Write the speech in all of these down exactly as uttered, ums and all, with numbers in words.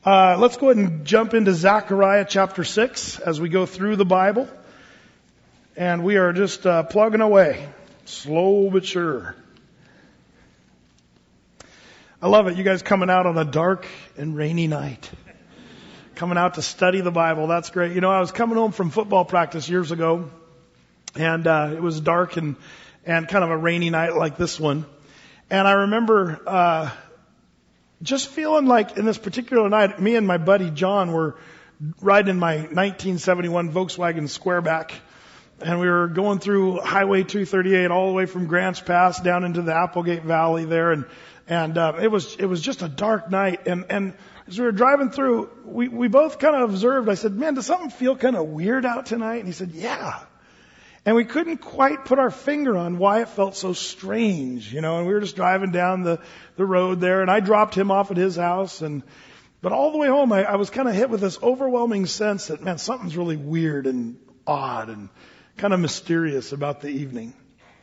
Uh, let's go ahead and jump into Zechariah chapter six as we go through the Bible. And we are just uh, plugging away, slow but sure. I love it. You guys coming out on a dark and rainy night. Coming out to study the Bible. That's great. You know, I was coming home from football practice years ago, and uh, it was dark and, and kind of a rainy night like this one. And I remember uh, just feeling like in this particular night, me and my buddy John were riding in my nineteen seventy-one Volkswagen Squareback. And we were going through Highway two thirty-eight all the way from Grants Pass down into the Applegate Valley there. And and uh, it was it was just a dark night. And, and as we were driving through, we, we both kind of observed. I said, man, does something feel kind of weird out tonight? And he said, yeah. And we couldn't quite put our finger on why it felt so strange, you know. And we were just driving down the, the road there. And I dropped him off at his house. And but all the way home, I, I was kind of hit with this overwhelming sense that, man, something's really weird and odd and kind of mysterious about the evening.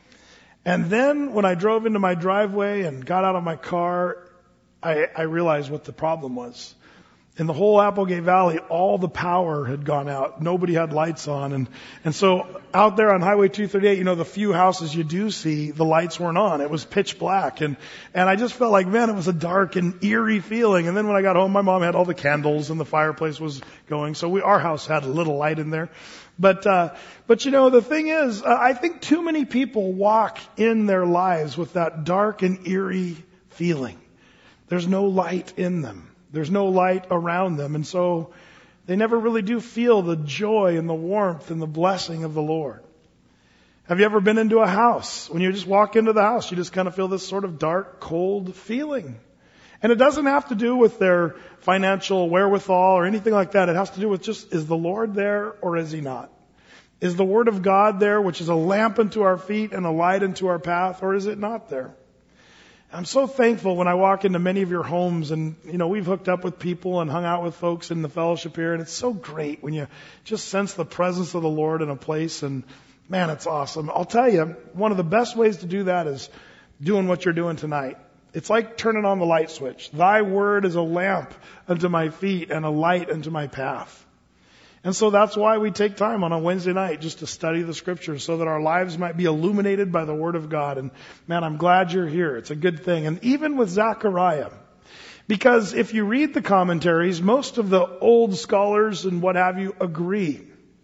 And then when I drove into my driveway and got out of my car, I, I realized what the problem was. In the whole Applegate Valley, all the power had gone out. Nobody had lights on. And, and so out there on Highway two thirty-eight, you know, the few houses you do see, the lights weren't on. It was pitch black. And, and I just felt like, man, it was a dark and eerie feeling. And then when I got home, my mom had all the candles and the fireplace was going. So we, our house had a little light in there. But, uh, but you know, the thing is, uh, I think too many people walk in their lives with that dark and eerie feeling. There's no light in them. There's no light around them. And so they never really do feel the joy and the warmth and the blessing of the Lord. Have you ever been into a house? When you just walk into the house, you just kind of feel this sort of dark, cold feeling. And it doesn't have to do with their financial wherewithal or anything like that. It has to do with just, is the Lord there or is He not? Is the Word of God there, which is a lamp unto our feet and a light unto our path, or is it not there? I'm so thankful when I walk into many of your homes and, you know, we've hooked up with people and hung out with folks in the fellowship here, and it's so great when you just sense the presence of the Lord in a place, and man, it's awesome. I'll tell you, one of the best ways to do that is doing what you're doing tonight. It's like turning on the light switch. Thy word is a lamp unto my feet and a light unto my path. And so that's why we take time on a Wednesday night just to study the Scriptures so that our lives might be illuminated by the Word of God. And man, I'm glad you're here. It's a good thing. And even with Zechariah, because if you read the commentaries, most of the old scholars and what have you agree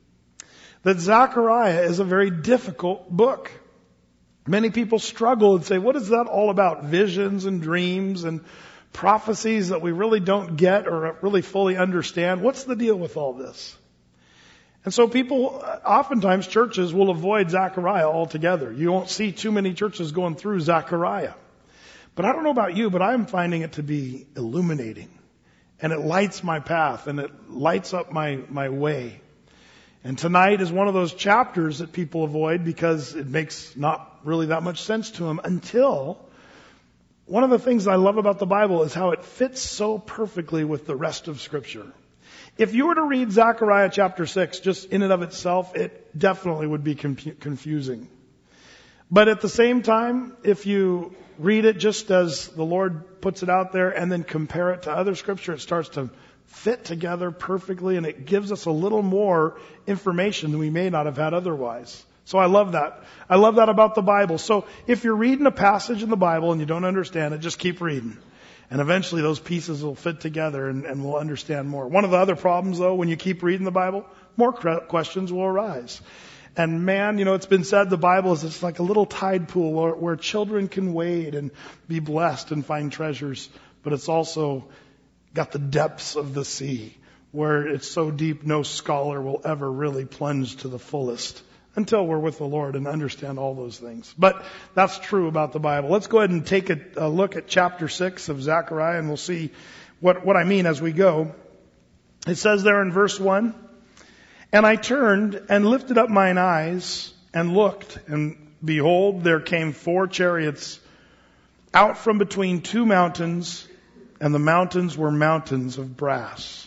that Zechariah is a very difficult book. Many people struggle and say, what is that all about? Visions and dreams and prophecies that we really don't get or really fully understand. What's the deal with all this? And so people, oftentimes churches will avoid Zechariah altogether. You won't see too many churches going through Zechariah. But I don't know about you, but I'm finding it to be illuminating. And it lights my path and it lights up my, my way. And tonight is one of those chapters that people avoid because it makes not really that much sense to them until one of the things I love about the Bible is how it fits so perfectly with the rest of Scripture. If you were to read Zechariah chapter six just in and of itself, it definitely would be confusing. But at the same time, if you read it just as the Lord puts it out there and then compare it to other Scripture, it starts to fit together perfectly and it gives us a little more information than we may not have had otherwise. So I love that. I love that about the Bible. So if you're reading a passage in the Bible and you don't understand it, just keep reading. And eventually those pieces will fit together and, and we'll understand more. One of the other problems, though, when you keep reading the Bible, more questions will arise. And man, you know, it's been said the Bible is it's like a little tide pool where, where children can wade and be blessed and find treasures. But it's also got the depths of the sea where it's so deep no scholar will ever really plunge to the fullest. Until we're with the Lord and understand all those things. But that's true about the Bible. Let's go ahead and take a, a look at chapter six of Zechariah and we'll see what, what I mean as we go. It says there in verse one, and I turned and lifted up mine eyes and looked, and behold, there came four chariots out from between two mountains, and the mountains were mountains of brass.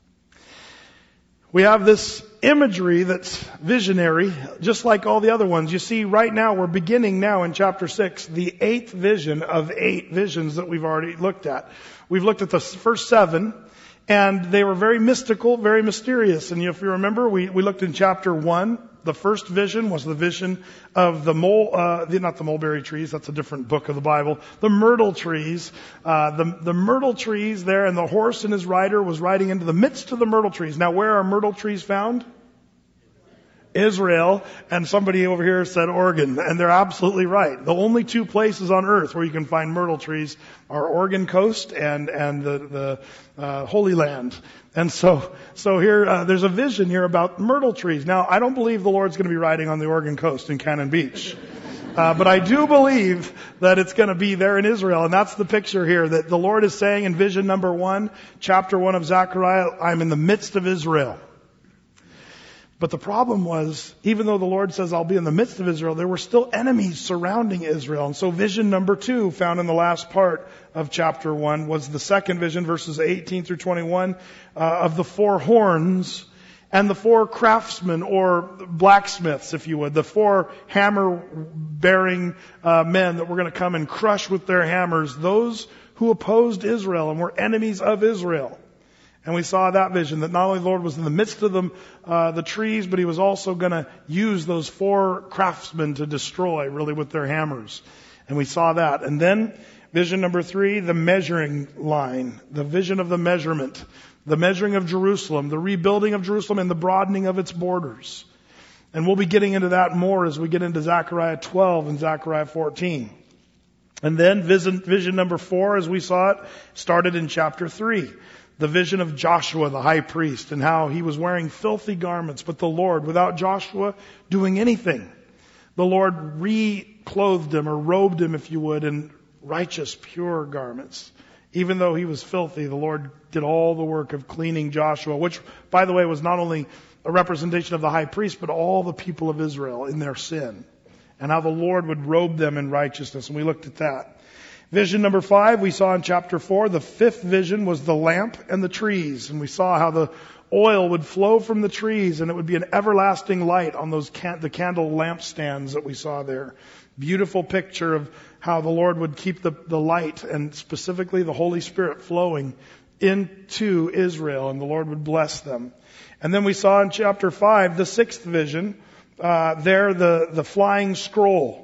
We have this imagery that's visionary, just like all the other ones. You see, right now, we're beginning now in chapter six, the eighth vision of eight visions that we've already looked at. We've looked at the first seven, And they were very mystical, very mysterious. And if you remember, we, we looked in chapter one. The first vision was the vision of the mole, uh, the, not the mulberry trees, that's a different book of the Bible. The myrtle trees, uh, the, the myrtle trees there, and the horse and his rider was riding into the midst of the myrtle trees. Now, where are myrtle trees found? Israel, and somebody over here said Oregon, and they're absolutely right. The only two places on earth where you can find myrtle trees are Oregon coast and and the the uh, Holy Land. And so so here uh, there's a vision here about myrtle trees. Now, I don't believe the Lord's going to be riding on the Oregon coast in Cannon Beach. Uh, but I do believe that it's going to be there in Israel, and that's the picture here that the Lord is saying in vision number one, chapter one of Zechariah, I'm in the midst of Israel. But the problem was, even though the Lord says, I'll be in the midst of Israel, there were still enemies surrounding Israel. And so vision number two, found in the last part of chapter one, was the second vision, verses eighteen through twenty-one, uh, of the four horns and the four craftsmen, or blacksmiths, if you would, the four hammer-bearing uh, men that were going to come and crush with their hammers those who opposed Israel and were enemies of Israel. And we saw that vision, that not only the Lord was in the midst of them, uh, the trees, but He was also going to use those four craftsmen to destroy, really, with their hammers. And we saw that. And then, vision number three, the measuring line, the vision of the measurement, the measuring of Jerusalem, the rebuilding of Jerusalem, and the broadening of its borders. And we'll be getting into that more as we get into Zechariah twelve and Zechariah fourteen. And then, vision, vision number four, as we saw it, started in chapter three. The vision of Joshua, the high priest, and how he was wearing filthy garments, but the Lord, without Joshua doing anything, the Lord re-clothed him, or robed him, if you would, in righteous, pure garments. Even though he was filthy, the Lord did all the work of cleaning Joshua, which, by the way, was not only a representation of the high priest, but all the people of Israel in their sin, and how the Lord would robe them in righteousness. And we looked at that. Vision number five, we saw in chapter four. The fifth vision was the lamp and the trees. And we saw how the oil would flow from the trees, and it would be an everlasting light on those can- the candle lampstands that we saw there. Beautiful picture of how the Lord would keep the, the light, and specifically the Holy Spirit, flowing into Israel, and the Lord would bless them. And then we saw in chapter five, the sixth vision, uh, there the, the flying scroll.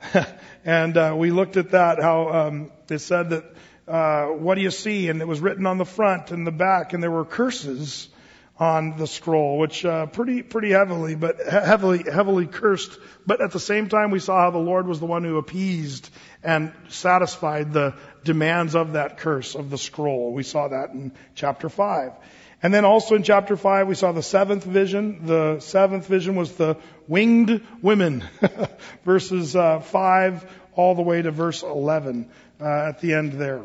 And uh, we looked at that, how um, it said that, uh, what do you see? And it was written on the front and the back, and there were curses on the scroll, which uh, pretty pretty heavily, but heavily heavily cursed. But at the same time, we saw how the Lord was the one who appeased and satisfied the demands of that curse of the scroll. We saw that in chapter five. And then also in chapter five, we saw the seventh vision. The seventh vision was the winged women, verses uh, five all the way to verse eleven uh, at the end there.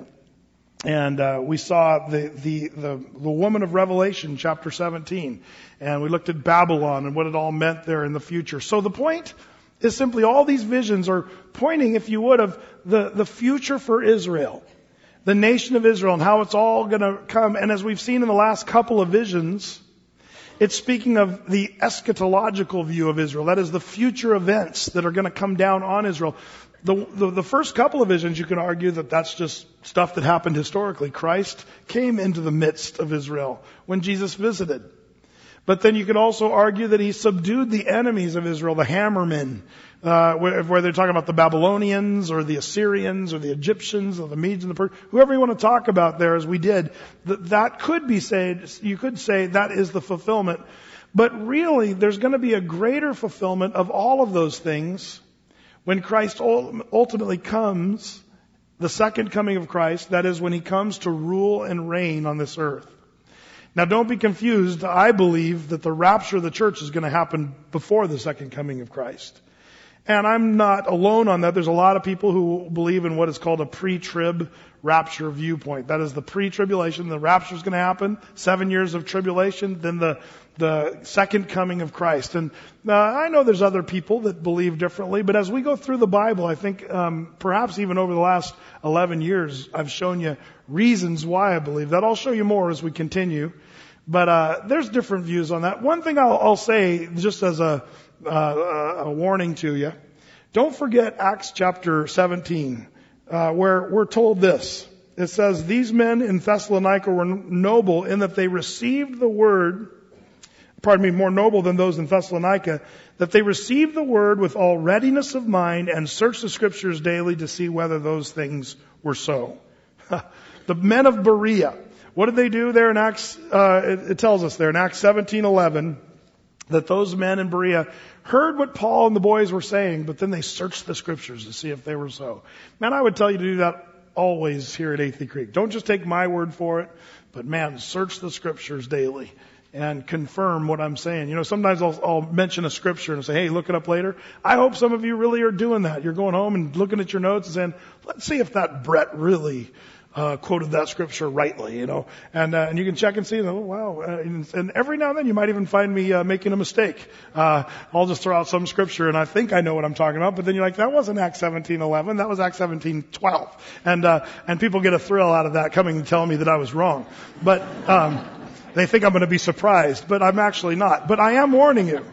And uh, we saw the, the the the woman of Revelation, chapter seventeen, and we looked at Babylon and what it all meant there in the future. So the point is simply, all these visions are pointing, if you would, of the the future for Israel. The nation of Israel, and how it's all going to come. And as we've seen in the last couple of visions, it's speaking of the eschatological view of Israel. That is the future events that are going to come down on Israel. The, the, the first couple of visions, you can argue that that's just stuff that happened historically. Christ came into the midst of Israel when Jesus visited. But then you could also argue that He subdued the enemies of Israel, the hammermen, uh, where, where they're talking about the Babylonians or the Assyrians or the Egyptians or the Medes and the Persians, whoever you want to talk about there, as we did, that, that could be said, you could say that is the fulfillment. But really, there's going to be a greater fulfillment of all of those things when Christ ultimately comes, the second coming of Christ, that is when He comes to rule and reign on this earth. Now, don't be confused. I believe that the rapture of the church is going to happen before the second coming of Christ. And I'm not alone on that. There's a lot of people who believe in what is called a pre-trib rapture viewpoint. That is the pre-tribulation. The rapture is going to happen. Seven years of tribulation. Then the the second coming of Christ. And uh, I know there's other people that believe differently. But as we go through the Bible, I think um, perhaps even over the last eleven years, I've shown you reasons why I believe that. I'll show you more as we continue. But uh there's different views on that. One thing I'll, I'll say, just as a, uh, a warning to you, don't forget Acts chapter seventeen, uh, where we're told this. it says, these men in Thessalonica were noble in that they received the word, pardon me, more noble than those in Thessalonica, that they received the word with all readiness of mind and searched the scriptures daily to see whether those things were so. The men of Berea, what did they do there in Acts? Uh, it, it tells us there in Acts seventeen eleven that those men in Berea heard what Paul and the boys were saying, but then they searched the scriptures to see if they were so. Man, I would tell you to do that always here at Athey Creek. Don't just take my word for it, but man, search the scriptures daily and confirm what I'm saying. You know, sometimes I'll, I'll mention a scripture and say, hey, look it up later. I hope some of you really are doing that. You're going home and looking at your notes and saying, let's see if that Brett really uh quoted that scripture rightly, you know. And uh, and you can check and see, oh, wow. Uh, and, and every now and then you might even find me uh, making a mistake. Uh I'll just throw out some scripture and I think I know what I'm talking about, but then you're like, that wasn't Acts seventeen eleven, that was Acts seventeen twelve. And uh and people get a thrill out of that, coming and telling me that I was wrong. But um they think I'm going to be surprised, but I'm actually not. But I am warning you.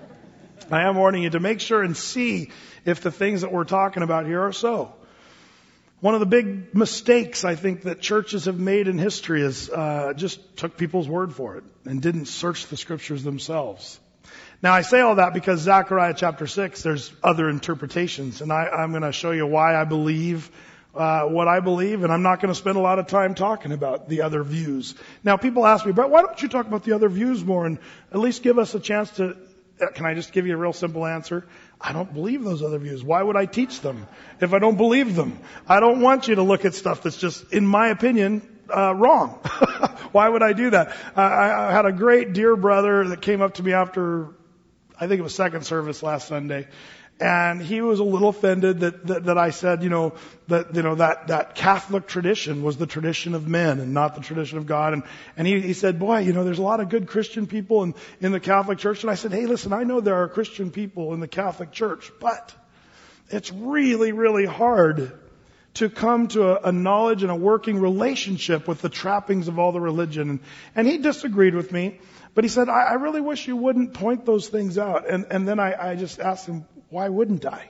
I am warning you to make sure and see if the things that we're talking about here are so. One of the big mistakes I think that churches have made in history is uh just took people's word for it and didn't search the scriptures themselves. Now I say all that because Zechariah chapter six, there's other interpretations, and I, I'm going to show you why I believe uh what I believe, and I'm not going to spend a lot of time talking about the other views. Now people ask me, but why don't you talk about the other views more and at least give us a chance to, can I just give you a real simple answer? I don't believe those other views. Why would I teach them if I don't believe them? I don't want you to look at stuff that's just, in my opinion, uh, wrong. Why would I do that? I, I had a great dear brother that came up to me after, I think it was second service last Sunday. And he was a little offended that, that, that I said, you know, that, you know, that, that Catholic tradition was the tradition of men and not the tradition of God. And, and he, he said, boy, you know, there's a lot of good Christian people in, in the Catholic Church. And I said, hey, listen, I know there are Christian people in the Catholic Church, but it's really, really hard to come to a, a knowledge and a working relationship with the trappings of all the religion. And, and he disagreed with me, but he said, I, I really wish you wouldn't point those things out. And, and then I, I just asked him, why wouldn't I?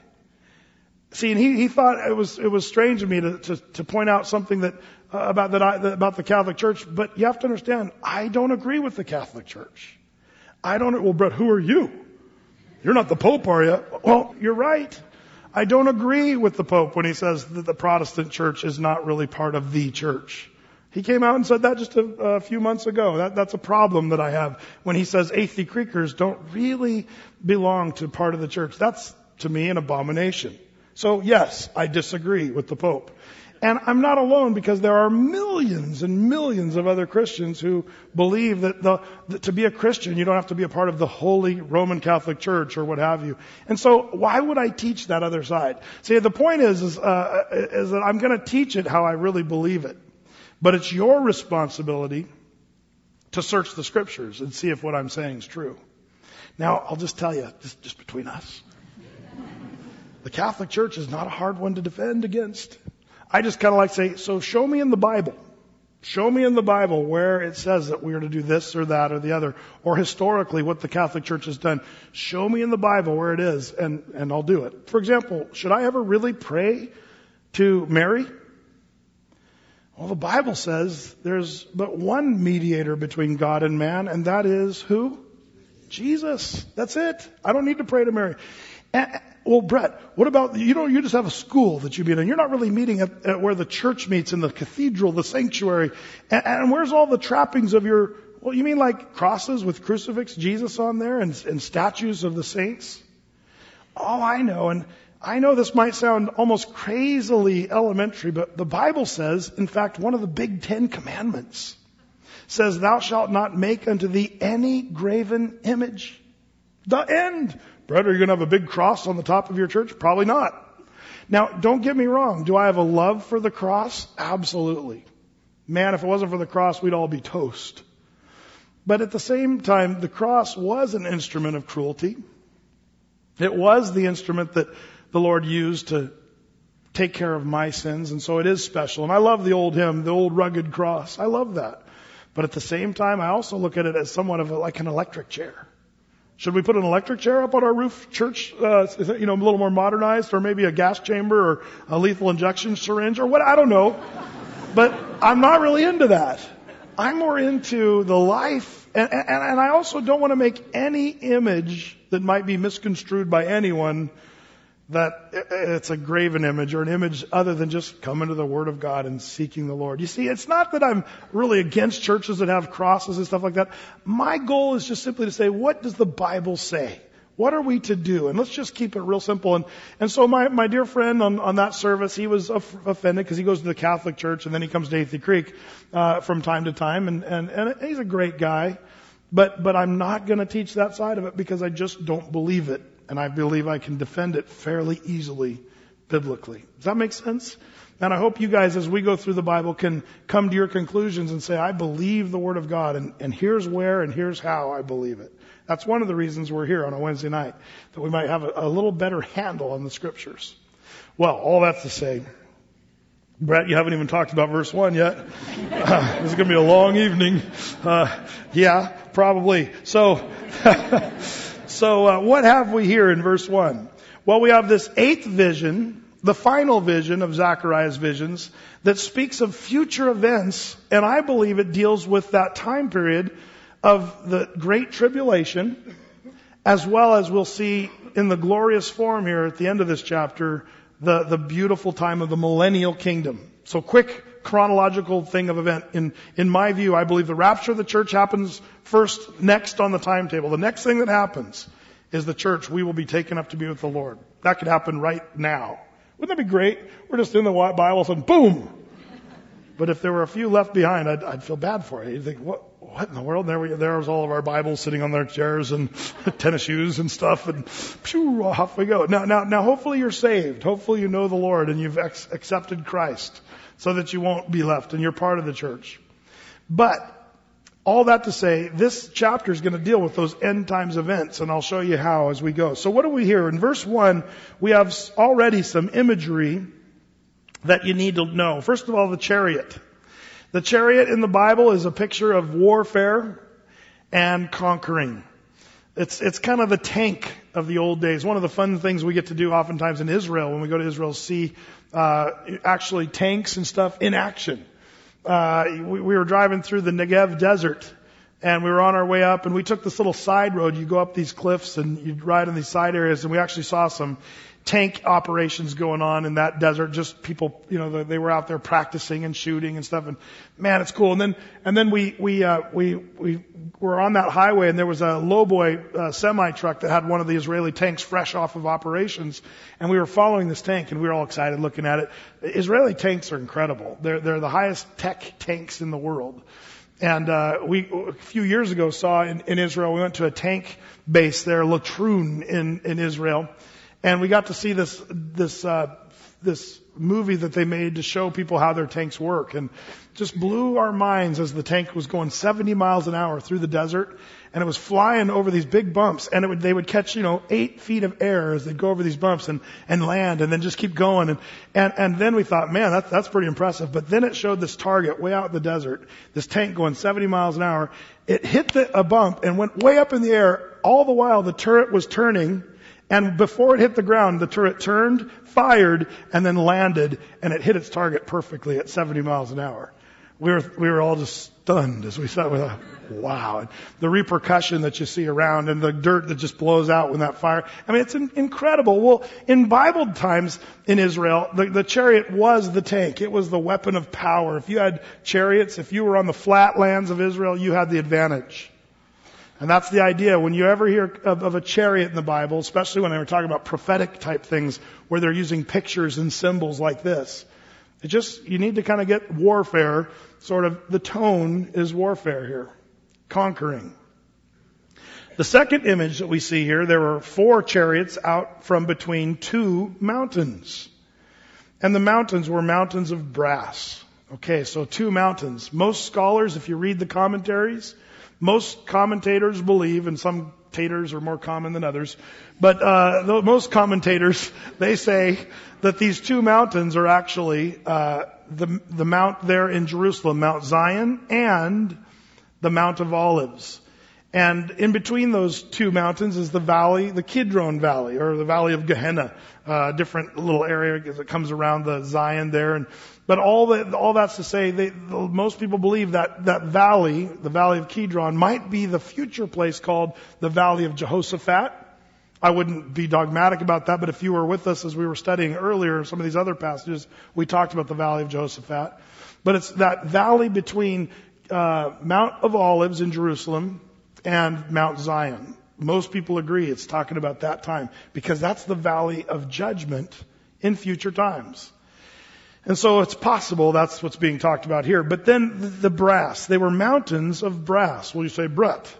See, and he, he thought it was, it was strange of me to, to, to point out something that, uh, about that I, that, about the Catholic Church, but you have to understand, I don't agree with the Catholic Church. I don't, well, Brett, who are you? You're not the Pope, are you? Well, you're right. I don't agree with the Pope when he says that the Protestant Church is not really part of the church. He came out and said that just a, a few months ago. That, that's a problem that I have when he says Athey Creekers don't really belong to part of the church. That's, to me, an abomination. So, yes, I disagree with the Pope. And I'm not alone, because there are millions and millions of other Christians who believe that, the, that to be a Christian, you don't have to be a part of the Holy Roman Catholic Church or what have you. And so why would I teach that other side? See, the point is, is, uh, is that I'm going to teach it how I really believe it. But it's your responsibility to search the scriptures and see if what I'm saying is true. Now, I'll just tell you, just, just between us, the Catholic Church is not a hard one to defend against. I just kind of like to say, so show me in the Bible. Show me in the Bible where it says that we are to do this or that or the other, or historically what the Catholic Church has done. Show me in the Bible where it is, and, and I'll do it. For example, should I ever really pray to Mary? Well, the Bible says there's but one mediator between God and man, and that is who? Jesus. That's it. I don't need to pray to Mary. And, well, Brett, what about, you know, you just have a school that you meet in. You're not really meeting at, at where the church meets, in the cathedral, the sanctuary. And, and where's all the trappings of your, well, you mean like crosses with crucifix Jesus on there and, and statues of the saints? Oh, I know. And I know this might sound almost crazily elementary, but the Bible says, in fact, one of the big Ten Commandments says, thou shalt not make unto thee any graven image. The end. Brett, are you going to have a big cross on the top of your church? Probably not. Now, don't get me wrong. Do I have a love for the cross? Absolutely. Man, if it wasn't for the cross, we'd all be toast. But at the same time, the cross was an instrument of cruelty. It was the instrument that the Lord used to take care of my sins, and so it is special. And I love the old hymn, the old rugged cross. I love that. But at the same time, I also look at it as somewhat of a, like an electric chair. Should we put an electric chair up on our roof church, uh, is it, you know, a little more modernized, or maybe a gas chamber or a lethal injection syringe or what? I don't know. But I'm not really into that. I'm more into the life, and, and, and I also don't want to make any image that might be misconstrued by anyone that it's a graven image or an image other than just coming to the Word of God and seeking the Lord. You see, it's not that I'm really against churches that have crosses and stuff like that. My goal is just simply to say, what does the Bible say? What are we to do? And let's just keep it real simple. And, and so my, my dear friend on, on that service, he was offended because he goes to the Catholic Church and then he comes to Athey Creek, uh, from time to time. And, and, and he's a great guy. But, but I'm not going to teach that side of it because I just don't believe it. And I believe I can defend it fairly easily biblically. Does that make sense? And I hope you guys, as we go through the Bible, can come to your conclusions and say, I believe the Word of God, and, and here's where and here's how I believe it. That's one of the reasons we're here on a Wednesday night, that we might have a, a little better handle on the Scriptures. Well, all that's to say, Brett, you haven't even talked about verse one yet. Uh, this is going to be a long evening. Uh, yeah, probably. So... So uh, what have we here in verse one? Well, we have this eighth vision, the final vision of Zechariah's visions, that speaks of future events, and I believe it deals with that time period of the Great Tribulation, as well as we'll see in the glorious form here at the end of this chapter, the, the beautiful time of the millennial kingdom. So quick chronological thing of event. In, in my view, I believe the rapture of the church happens first, next on the timetable. The next thing that happens is the church, we will be taken up to be with the Lord. That could happen right now. Wouldn't that be great? We're just in the Bible, all of a sudden, boom! But if there were a few left behind, I'd, I'd feel bad for you. You'd think, what, what in the world? There we, there was all of our Bibles sitting on their chairs and tennis shoes and stuff, and phew, off we go. Now, now, now, hopefully you're saved. Hopefully you know the Lord and you've ex- accepted Christ, so that you won't be left and you're part of the church. But all that to say, this chapter is going to deal with those end times events, and I'll show you how as we go. So what do we hear? In verse one, we have already some imagery that you need to know. First of all, the chariot. The chariot in the Bible is a picture of warfare and conquering. It's, it's kind of the tank of the old days. One of the fun things we get to do oftentimes in Israel, when we go to Israel, see uh, actually tanks and stuff in action. Uh, we, we were driving through the Negev desert, and we were on our way up, and we took this little side road. You go up these cliffs, and you ride in these side areas, and we actually saw some tank operations going on in that desert. Just people, you know, they were out there practicing and shooting and stuff. And man, it's cool. And then, and then we, we, uh, we, we were on that highway, and there was a lowboy uh, semi truck that had one of the Israeli tanks fresh off of operations. And we were following this tank, and we were all excited looking at it. Israeli tanks are incredible. They're, they're the highest tech tanks in the world. And, uh, we, a few years ago saw in, in Israel, we went to a tank base there, Latrun in, in Israel. And we got to see this, this, uh, this movie that they made to show people how their tanks work, and just blew our minds as the tank was going seventy miles an hour through the desert, and it was flying over these big bumps, and it would, they would catch, you know, eight feet of air as they'd go over these bumps and, and land, and then just keep going. And, and, and then we thought, man, that's, that's pretty impressive. But then it showed this target way out in the desert, this tank going seventy miles an hour. It hit the, a bump and went way up in the air. All the while the turret was turning. And before it hit the ground, the turret turned, fired, and then landed, and it hit its target perfectly at seventy miles an hour. We were, we were all just stunned as we saw it. We thought, wow. And the repercussion that you see around, and the dirt that just blows out when that fire. I mean, it's incredible. Well, in Bible times in Israel, the, the chariot was the tank. It was the weapon of power. If you had chariots, if you were on the flat lands of Israel, you had the advantage. And that's the idea. When you ever hear of, of a chariot in the Bible, especially when they were talking about prophetic type things, where they're using pictures and symbols like this, it just, you need to kind of get warfare, sort of, the tone is warfare here. Conquering. The second image that we see here, there were four chariots out from between two mountains. And the mountains were mountains of brass. Okay, so two mountains. Most scholars, if you read the commentaries, most commentators believe, and some taters are more common than others, but uh, the, most commentators, they say that these two mountains are actually uh, the, the mount there in Jerusalem, Mount Zion, and the Mount of Olives. And in between those two mountains is the valley, the Kidron Valley, or the Valley of Gehenna, uh, different little area that comes around the Zion there. And but all that, all that's to say, they, most people believe that that valley, the Valley of Kidron, might be the future place called the Valley of Jehoshaphat. I wouldn't be dogmatic about that, but if you were with us as we were studying earlier, some of these other passages, we talked about the Valley of Jehoshaphat. But it's that valley between uh, Mount of Olives in Jerusalem and Mount Zion. Most people agree it's talking about that time because that's the valley of judgment in future times. And so it's possible that's what's being talked about here. But then the, the brass, they were mountains of brass. Well, you say, Brett,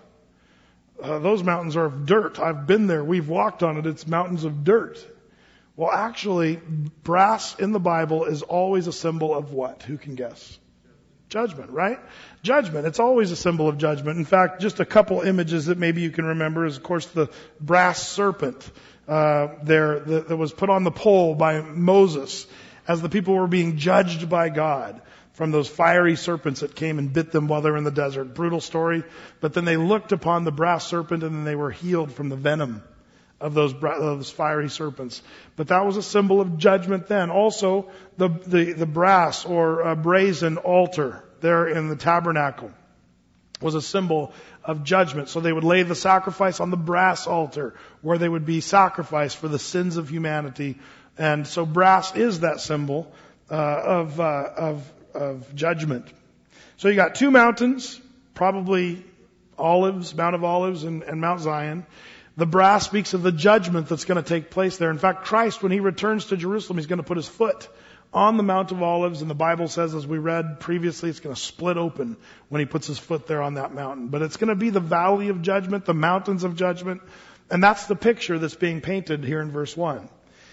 uh, those mountains are of dirt. I've been there. We've walked on it. It's mountains of dirt. Well, actually, brass in the Bible is always a symbol of what? Who can guess? Judgment, right? Judgment. It's always a symbol of judgment. In fact, just a couple images that maybe you can remember is, of course, the brass serpent uh, there that, that was put on the pole by Moses as the people were being judged by God from those fiery serpents that came and bit them while they were in the desert. Brutal story. But then they looked upon the brass serpent and then they were healed from the venom of those, those fiery serpents. But that was a symbol of judgment then. Also, the, the, the brass or uh, brazen altar there in the tabernacle was a symbol of judgment. So they would lay the sacrifice on the brass altar where they would be sacrificed for the sins of humanity. And so brass is that symbol uh, of, uh, of, of judgment. So you got two mountains, probably Olives, Mount of Olives and, and Mount Zion. The brass speaks of the judgment that's going to take place there. In fact, Christ, when he returns to Jerusalem, he's going to put his foot on the Mount of Olives. And the Bible says, as we read previously, it's going to split open when he puts his foot there on that mountain. But it's going to be the valley of judgment, the mountains of judgment. And that's the picture that's being painted here in verse one.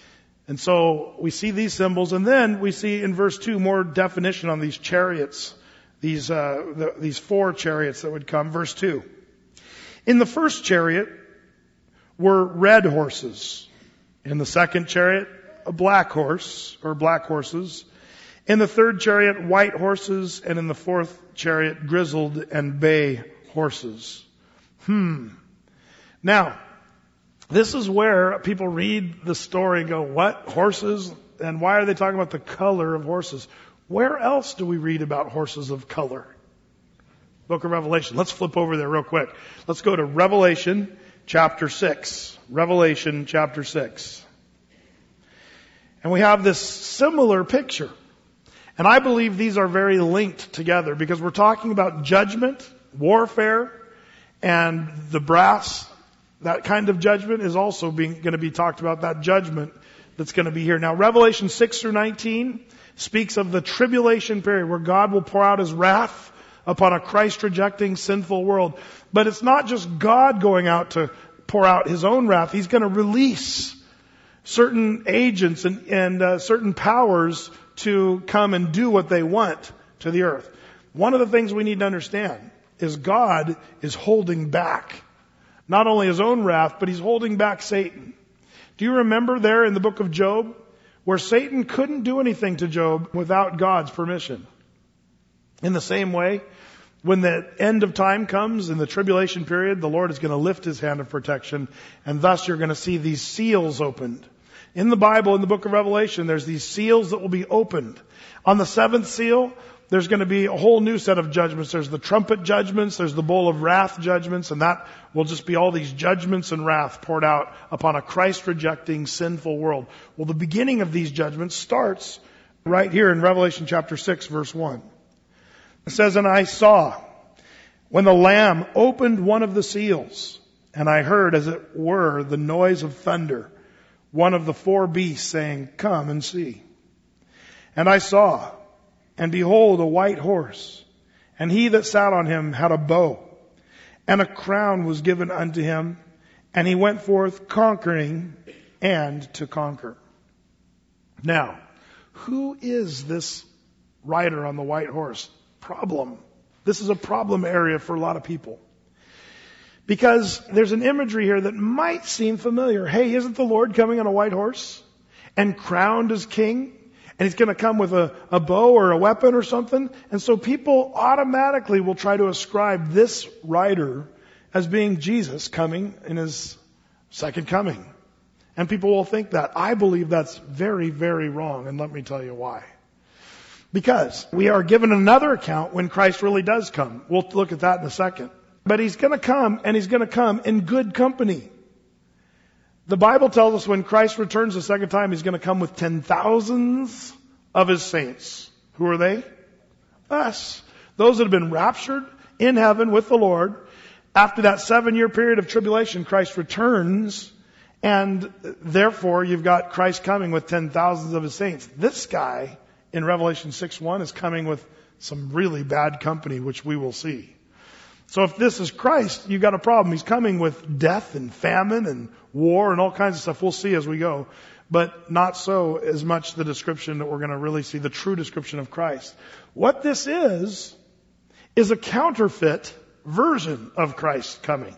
And so we see these symbols. And then we see in verse two more definition on these chariots, these, uh, the, these four chariots that would come. Verse two. In the first chariot were red horses. In the second chariot, a black horse, or black horses. In the third chariot, white horses. And in the fourth chariot, grizzled and bay horses. Hmm. Now, this is where people read the story and go, what? Horses? And why are they talking about the color of horses? Where else do we read about horses of color? Book of Revelation. Let's flip over there real quick. Let's go to Revelation chapter six. Revelation chapter six. And we have this similar picture. And I believe these are very linked together because we're talking about judgment, warfare, and the brass. That kind of judgment is also being, going to be talked about, that judgment that's going to be here. Now, Revelation six through nineteen speaks of the tribulation period where God will pour out his wrath upon a Christ-rejecting, sinful world. But it's not just God going out to pour out his own wrath. He's going to release certain agents and, and uh, certain powers to come and do what they want to the earth. One of the things we need to understand is God is holding back not only his own wrath, but he's holding back Satan. Do you remember there in the book of Job where Satan couldn't do anything to Job without God's permission? In the same way, when the end of time comes in the tribulation period, the Lord is going to lift his hand of protection, and thus you're going to see these seals opened. In the Bible, in the book of Revelation, there's these seals that will be opened. On the seventh seal, there's going to be a whole new set of judgments. There's the trumpet judgments, there's the bowl of wrath judgments, and that will just be all these judgments and wrath poured out upon a Christ-rejecting, sinful world. Well, the beginning of these judgments starts right here in Revelation chapter six, verse one. It says, and I saw when the Lamb opened one of the seals, and I heard, as it were, the noise of thunder, one of the four beasts saying, come and see. And I saw, and behold, a white horse, and he that sat on him had a bow, and a crown was given unto him, and he went forth conquering and to conquer. Now, who is this rider on the white horse? Problem. This is a problem area for a lot of people. Because there's an imagery here that might seem familiar. Hey, isn't the Lord coming on a white horse and crowned as king? And he's going to come with a, a bow or a weapon or something. And so people automatically will try to ascribe this rider as being Jesus coming in his second coming. And people will think that. I believe that's very, very wrong, and let me tell you why. Because we are given another account when Christ really does come. We'll look at that in a second. But he's going to come, and he's going to come in good company. The Bible tells us when Christ returns the second time, he's going to come with ten thousands of his saints. Who are they? Us. Those that have been raptured in heaven with the Lord. After that seven-year period of tribulation, Christ returns, and therefore you've got Christ coming with ten thousands of his saints. This guy in Revelation six one is coming with some really bad company, which we will see. So if this is Christ, you've got a problem. He's coming with death and famine and war and all kinds of stuff. We'll see as we go. But not so as much the description that we're going to really see, the true description of Christ. What this is, is a counterfeit version of Christ coming.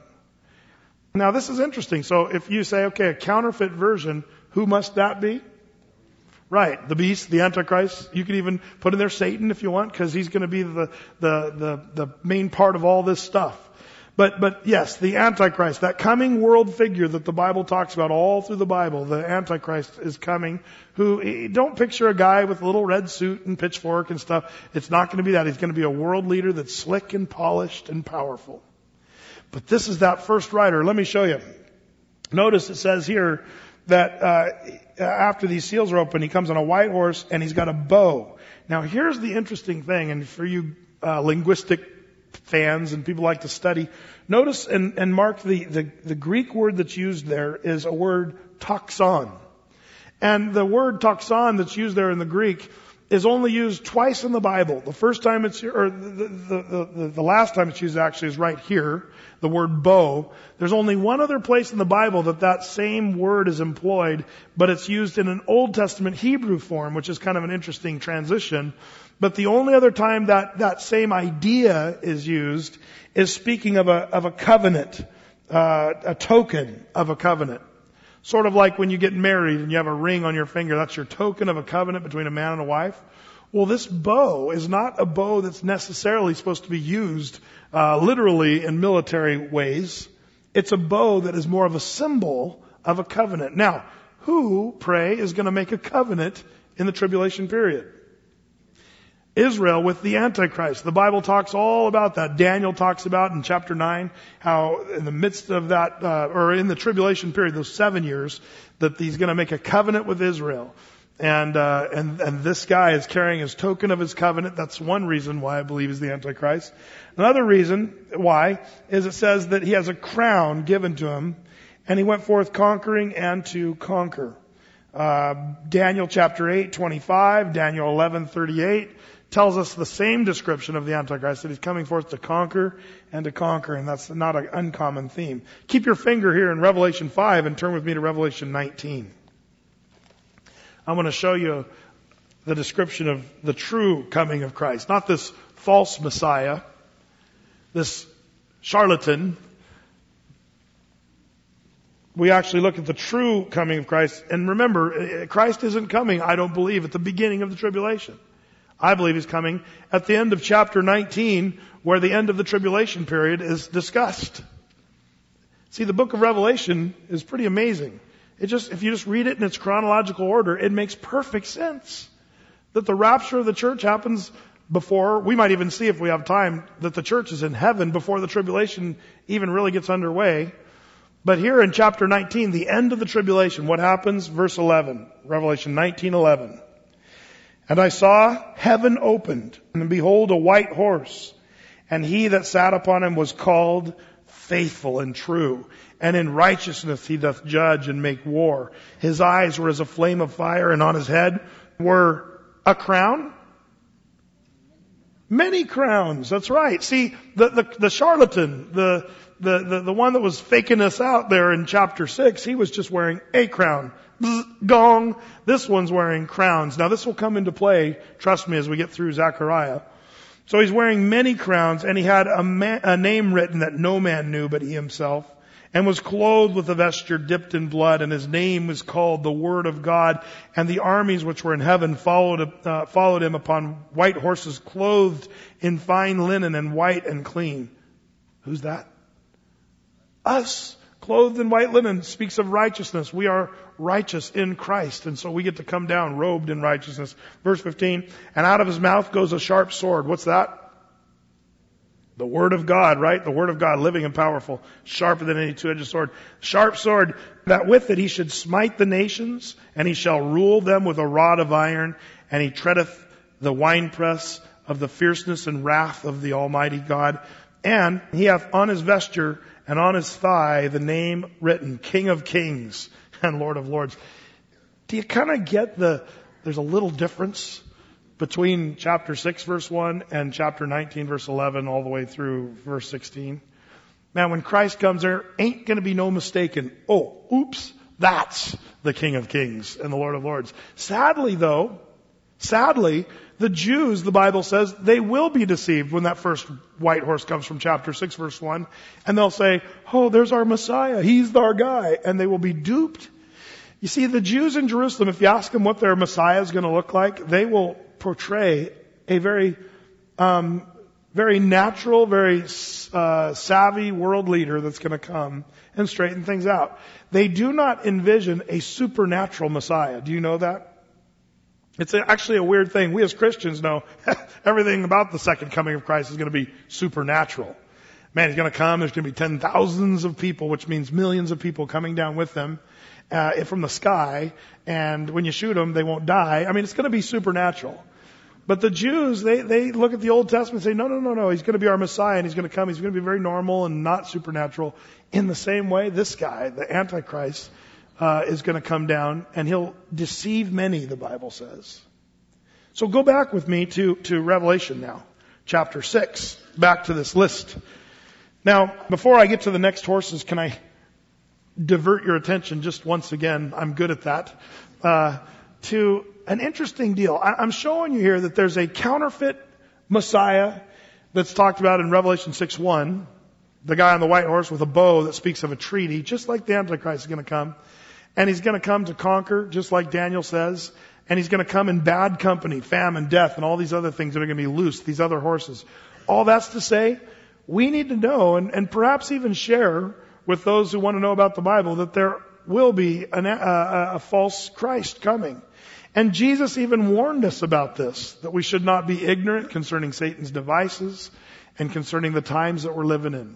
Now this is interesting. So if you say, okay, a counterfeit version, who must that be? Right, the beast, the Antichrist. You could even put in there Satan if you want, because he's going to be the, the, the, the main part of all this stuff. But, but yes, the Antichrist, that coming world figure that the Bible talks about all through the Bible, the Antichrist is coming, who, don't picture a guy with a little red suit and pitchfork and stuff. It's not going to be that. He's going to be a world leader that's slick and polished and powerful. But this is that first rider. Let me show you. Notice it says here that, uh, after these seals are open, he comes on a white horse and he's got a bow. Now here's the interesting thing, and for you uh, linguistic fans and people like to study, notice and, and mark the, the, the Greek word that's used there is a word toxon. And the word toxon that's used there in the Greek is only used twice in the Bible. The first time it's, or the, the, the, the last time it's used actually is right here, the word bow. There's only one other place in the Bible that that same word is employed, but it's used in an Old Testament Hebrew form, which is kind of an interesting transition. But the only other time that that same idea is used is speaking of a, of a covenant, uh, a token of a covenant. Sort of like when you get married and you have a ring on your finger, that's your token of a covenant between a man and a wife. Well, this bow is not a bow that's necessarily supposed to be used uh, literally in military ways. It's a bow that is more of a symbol of a covenant. Now, who, pray, is going to make a covenant in the tribulation period? Israel with the Antichrist. The Bible talks all about that. Daniel talks about in chapter nine how in the midst of that, uh, or in the tribulation period, those seven years, that he's going to make a covenant with Israel. And, uh, and, and this guy is carrying his token of his covenant. That's one reason why I believe he's the Antichrist. Another reason why is it says that he has a crown given to him, and he went forth conquering and to conquer. Uh, Daniel chapter eight, twenty-five, Daniel eleven, thirty-eight. Tells us the same description of the Antichrist, that he's coming forth to conquer and to conquer, and that's not an uncommon theme. Keep your finger here in Revelation five and turn with me to Revelation nineteen. I'm going to show you the description of the true coming of Christ, not this false Messiah, this charlatan. We actually look at the true coming of Christ, and remember, Christ isn't coming, I don't believe, at the beginning of the tribulation. I believe he's coming at the end of chapter nineteen, where the end of the tribulation period is discussed. See, the book of Revelation is pretty amazing. It just, if you just read it in its chronological order, it makes perfect sense that the rapture of the church happens before, we might even see if we have time, that the church is in heaven before the tribulation even really gets underway. But here in chapter nineteen, the end of the tribulation, what happens? Verse eleven, Revelation nineteen eleven. And I saw heaven opened, and behold, a white horse. And he that sat upon him was called Faithful and True. And in righteousness he doth judge and make war. His eyes were as a flame of fire, and on his head were a crown. Many crowns, that's right. See, the, the, the charlatan, the, the, the, the one that was faking us out there in chapter six, he was just wearing a crown. Bzz, gong. This one's wearing crowns. Now this will come into play, trust me, as we get through Zechariah. So he's wearing many crowns, and he had a, man, a name written that no man knew but he himself, and was clothed with a vesture dipped in blood, and his name was called the Word of God. And the armies which were in heaven followed, uh, followed him upon white horses, clothed in fine linen and white and clean. Who's that? Us, clothed in white linen, speaks of righteousness. We are righteous in Christ. And so we get to come down robed in righteousness. Verse fifteen, and out of his mouth goes a sharp sword. What's that? The Word of God, right? The Word of God, living and powerful, sharper than any two-edged sword. Sharp sword, that with it he should smite the nations, and he shall rule them with a rod of iron, and he treadeth the winepress of the fierceness and wrath of the Almighty God. And he hath on his vesture and on his thigh the name written, King of Kings and Lord of Lords. Do you kind of get the, there's a little difference between chapter six verse one and chapter nineteen verse eleven all the way through verse sixteen? Man, when Christ comes, there ain't going to be no mistaken. Oh, oops, that's the King of Kings and the Lord of Lords. Sadly, though, sadly, the Jews, the Bible says, they will be deceived when that first white horse comes from chapter six verse one. And they'll say, oh, there's our Messiah. He's our guy. And they will be duped. You see, the Jews in Jerusalem, if you ask them what their Messiah is going to look like, they will portray a very, um, very natural, very uh, savvy world leader that's going to come and straighten things out. They do not envision a supernatural Messiah. Do you know that? It's actually a weird thing. We as Christians know everything about the second coming of Christ is going to be supernatural. Man, he's going to come. There's going to be ten thousands of people, which means millions of people coming down with them uh, from the sky. And when you shoot them, they won't die. I mean, it's going to be supernatural. But the Jews, they, they look at the Old Testament and say, no, no, no, no, he's going to be our Messiah and he's going to come. He's going to be very normal and not supernatural. In the same way, this guy, the Antichrist, uh, is going to come down and he'll deceive many, the Bible says. So go back with me to, to Revelation now, chapter six, back to this list. Now, before I get to the next horses, can I divert your attention just once again? I'm good at that. Uh, to an interesting deal. I'm showing you here that there's a counterfeit Messiah that's talked about in Revelation six one. The guy on the white horse with a bow that speaks of a treaty, just like the Antichrist is going to come. And he's going to come to conquer, just like Daniel says. And he's going to come in bad company, famine, death, and all these other things that are going to be loosed, these other horses. All that's to say, we need to know and, and perhaps even share with those who want to know about the Bible that there will be an, a, a false Christ coming. And Jesus even warned us about this, that we should not be ignorant concerning Satan's devices and concerning the times that we're living in.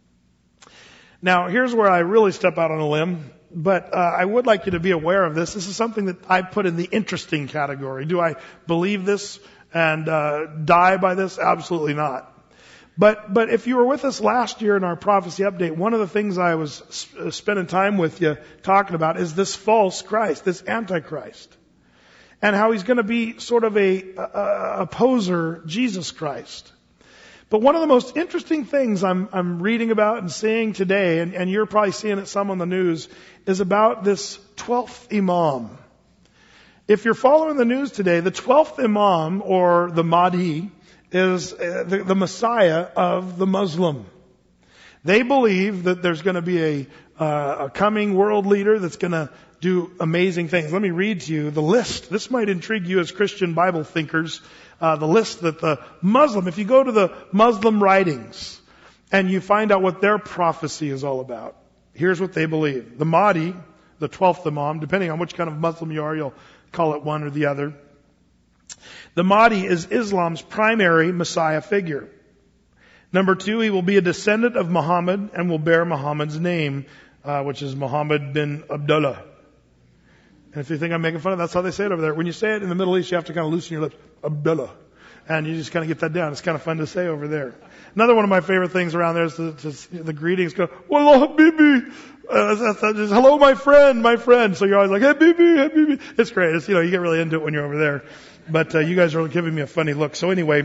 Now, here's where I really step out on a limb, but uh, I would like you to be aware of this. This is something that I put in the interesting category. Do I believe this and uh, die by this? Absolutely not. But but if you were with us last year in our prophecy update, one of the things I was sp- spending time with you talking about is this false Christ, this Antichrist. And how he's going to be sort of a, a opposer, Jesus Christ. But one of the most interesting things I'm, I'm reading about and seeing today, and, and you're probably seeing it some on the news, is about this twelfth Imam. If you're following the news today, the twelfth Imam, or the Mahdi, is uh, the, the Messiah of the Muslim. They believe that there's going to be a, uh, a coming world leader that's going to do amazing things. Let me read to you the list. This might intrigue you as Christian Bible thinkers. Uh, the list that the Muslim, if you go to the Muslim writings and you find out what their prophecy is all about, here's what they believe. The Mahdi, the twelfth Imam, depending on which kind of Muslim you are, you'll call it one or the other. The Mahdi is Islam's primary Messiah figure. Number two, he will be a descendant of Muhammad and will bear Muhammad's name, uh, which is Muhammad bin Abdullah. And if you think I'm making fun of it, that's how they say it over there. When you say it in the Middle East, you have to kind of loosen your lips. Abdullah. And you just kind of get that down. It's kind of fun to say over there. Another one of my favorite things around there is the, the, the greetings go, Wallah Habibi. Uh, that's, that's just, hello, my friend, my friend. So you're always like, hey, Bibi, hey, Bibi. It's great. It's, you know, you get really into it when you're over there. But uh, you guys are giving me a funny look. So anyway.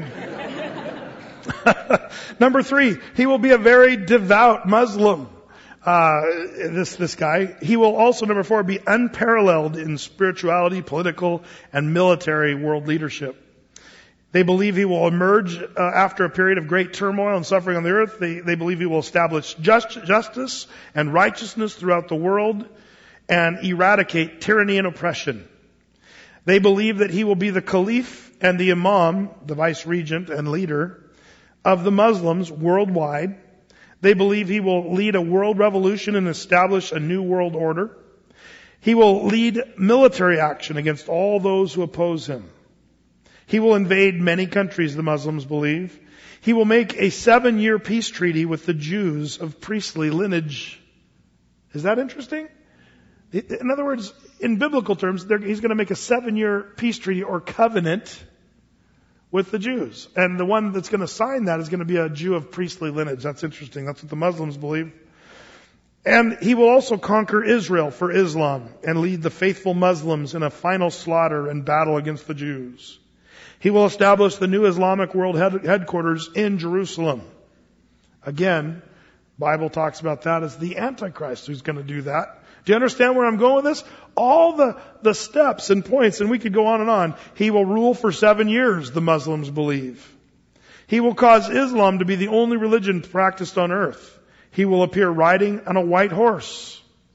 Number three, he will be a very devout Muslim. Uh, this, this guy. He will also, number four, be unparalleled in spirituality, political, and military world leadership. They believe he will emerge uh, after a period of great turmoil and suffering on the earth. They, they believe he will establish just, justice and righteousness throughout the world and eradicate tyranny and oppression. They believe that he will be the caliph and the imam, the vice regent and leader of the Muslims worldwide. They believe he will lead a world revolution and establish a new world order. He will lead military action against all those who oppose him. He will invade many countries, the Muslims believe. He will make a seven-year peace treaty with the Jews of priestly lineage. Is that interesting? In other words, in biblical terms, he's going to make a seven-year peace treaty or covenant with the Jews. And the one that's going to sign that is going to be a Jew of priestly lineage. That's interesting. That's what the Muslims believe. And he will also conquer Israel for Islam and lead the faithful Muslims in a final slaughter and battle against the Jews. He will establish the new Islamic world head- headquarters in Jerusalem. Again, Bible talks about that as the Antichrist who's going to do that. Do you understand where I'm going with this? All the, the steps and points, and we could go on and on. He will rule for seven years, the Muslims believe. He will cause Islam to be the only religion practiced on earth. He will appear riding on a white horse.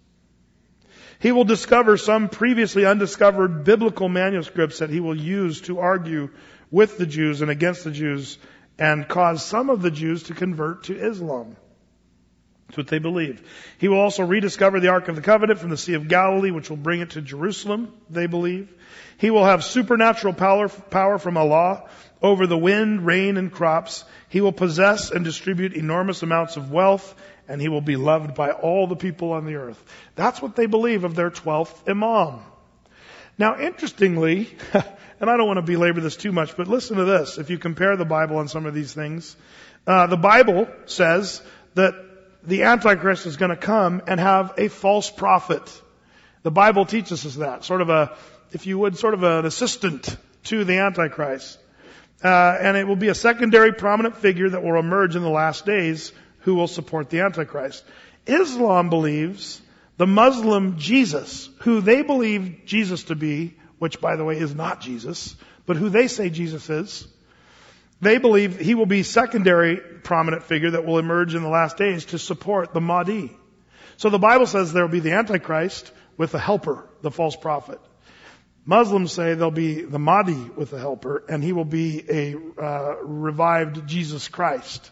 He will discover some previously undiscovered biblical manuscripts that he will use to argue with the Jews and against the Jews and cause some of the Jews to convert to Islam. That's what they believe. He will also rediscover the Ark of the Covenant from the Sea of Galilee, which will bring it to Jerusalem, they believe. He will have supernatural power, power from Allah over the wind, rain, and crops. He will possess and distribute enormous amounts of wealth, and he will be loved by all the people on the earth. That's what they believe of their twelfth Imam. Now, interestingly, and I don't want to belabor this too much, but listen to this. If you compare the Bible on some of these things, uh, the Bible says that the Antichrist is going to come and have a false prophet. The Bible teaches us that. Sort of a, if you would, sort of an assistant to the Antichrist. Uh, and it will be a secondary prominent figure that will emerge in the last days who will support the Antichrist. Islam believes the Muslim Jesus, who they believe Jesus to be, which by the way is not Jesus, but who they say Jesus is, they believe he will be secondary prominent figure that will emerge in the last days to support the Mahdi. So the Bible says there will be the Antichrist with the helper, the false prophet. Muslims say there'll be the Mahdi with the helper, and he will be a uh, revived Jesus Christ.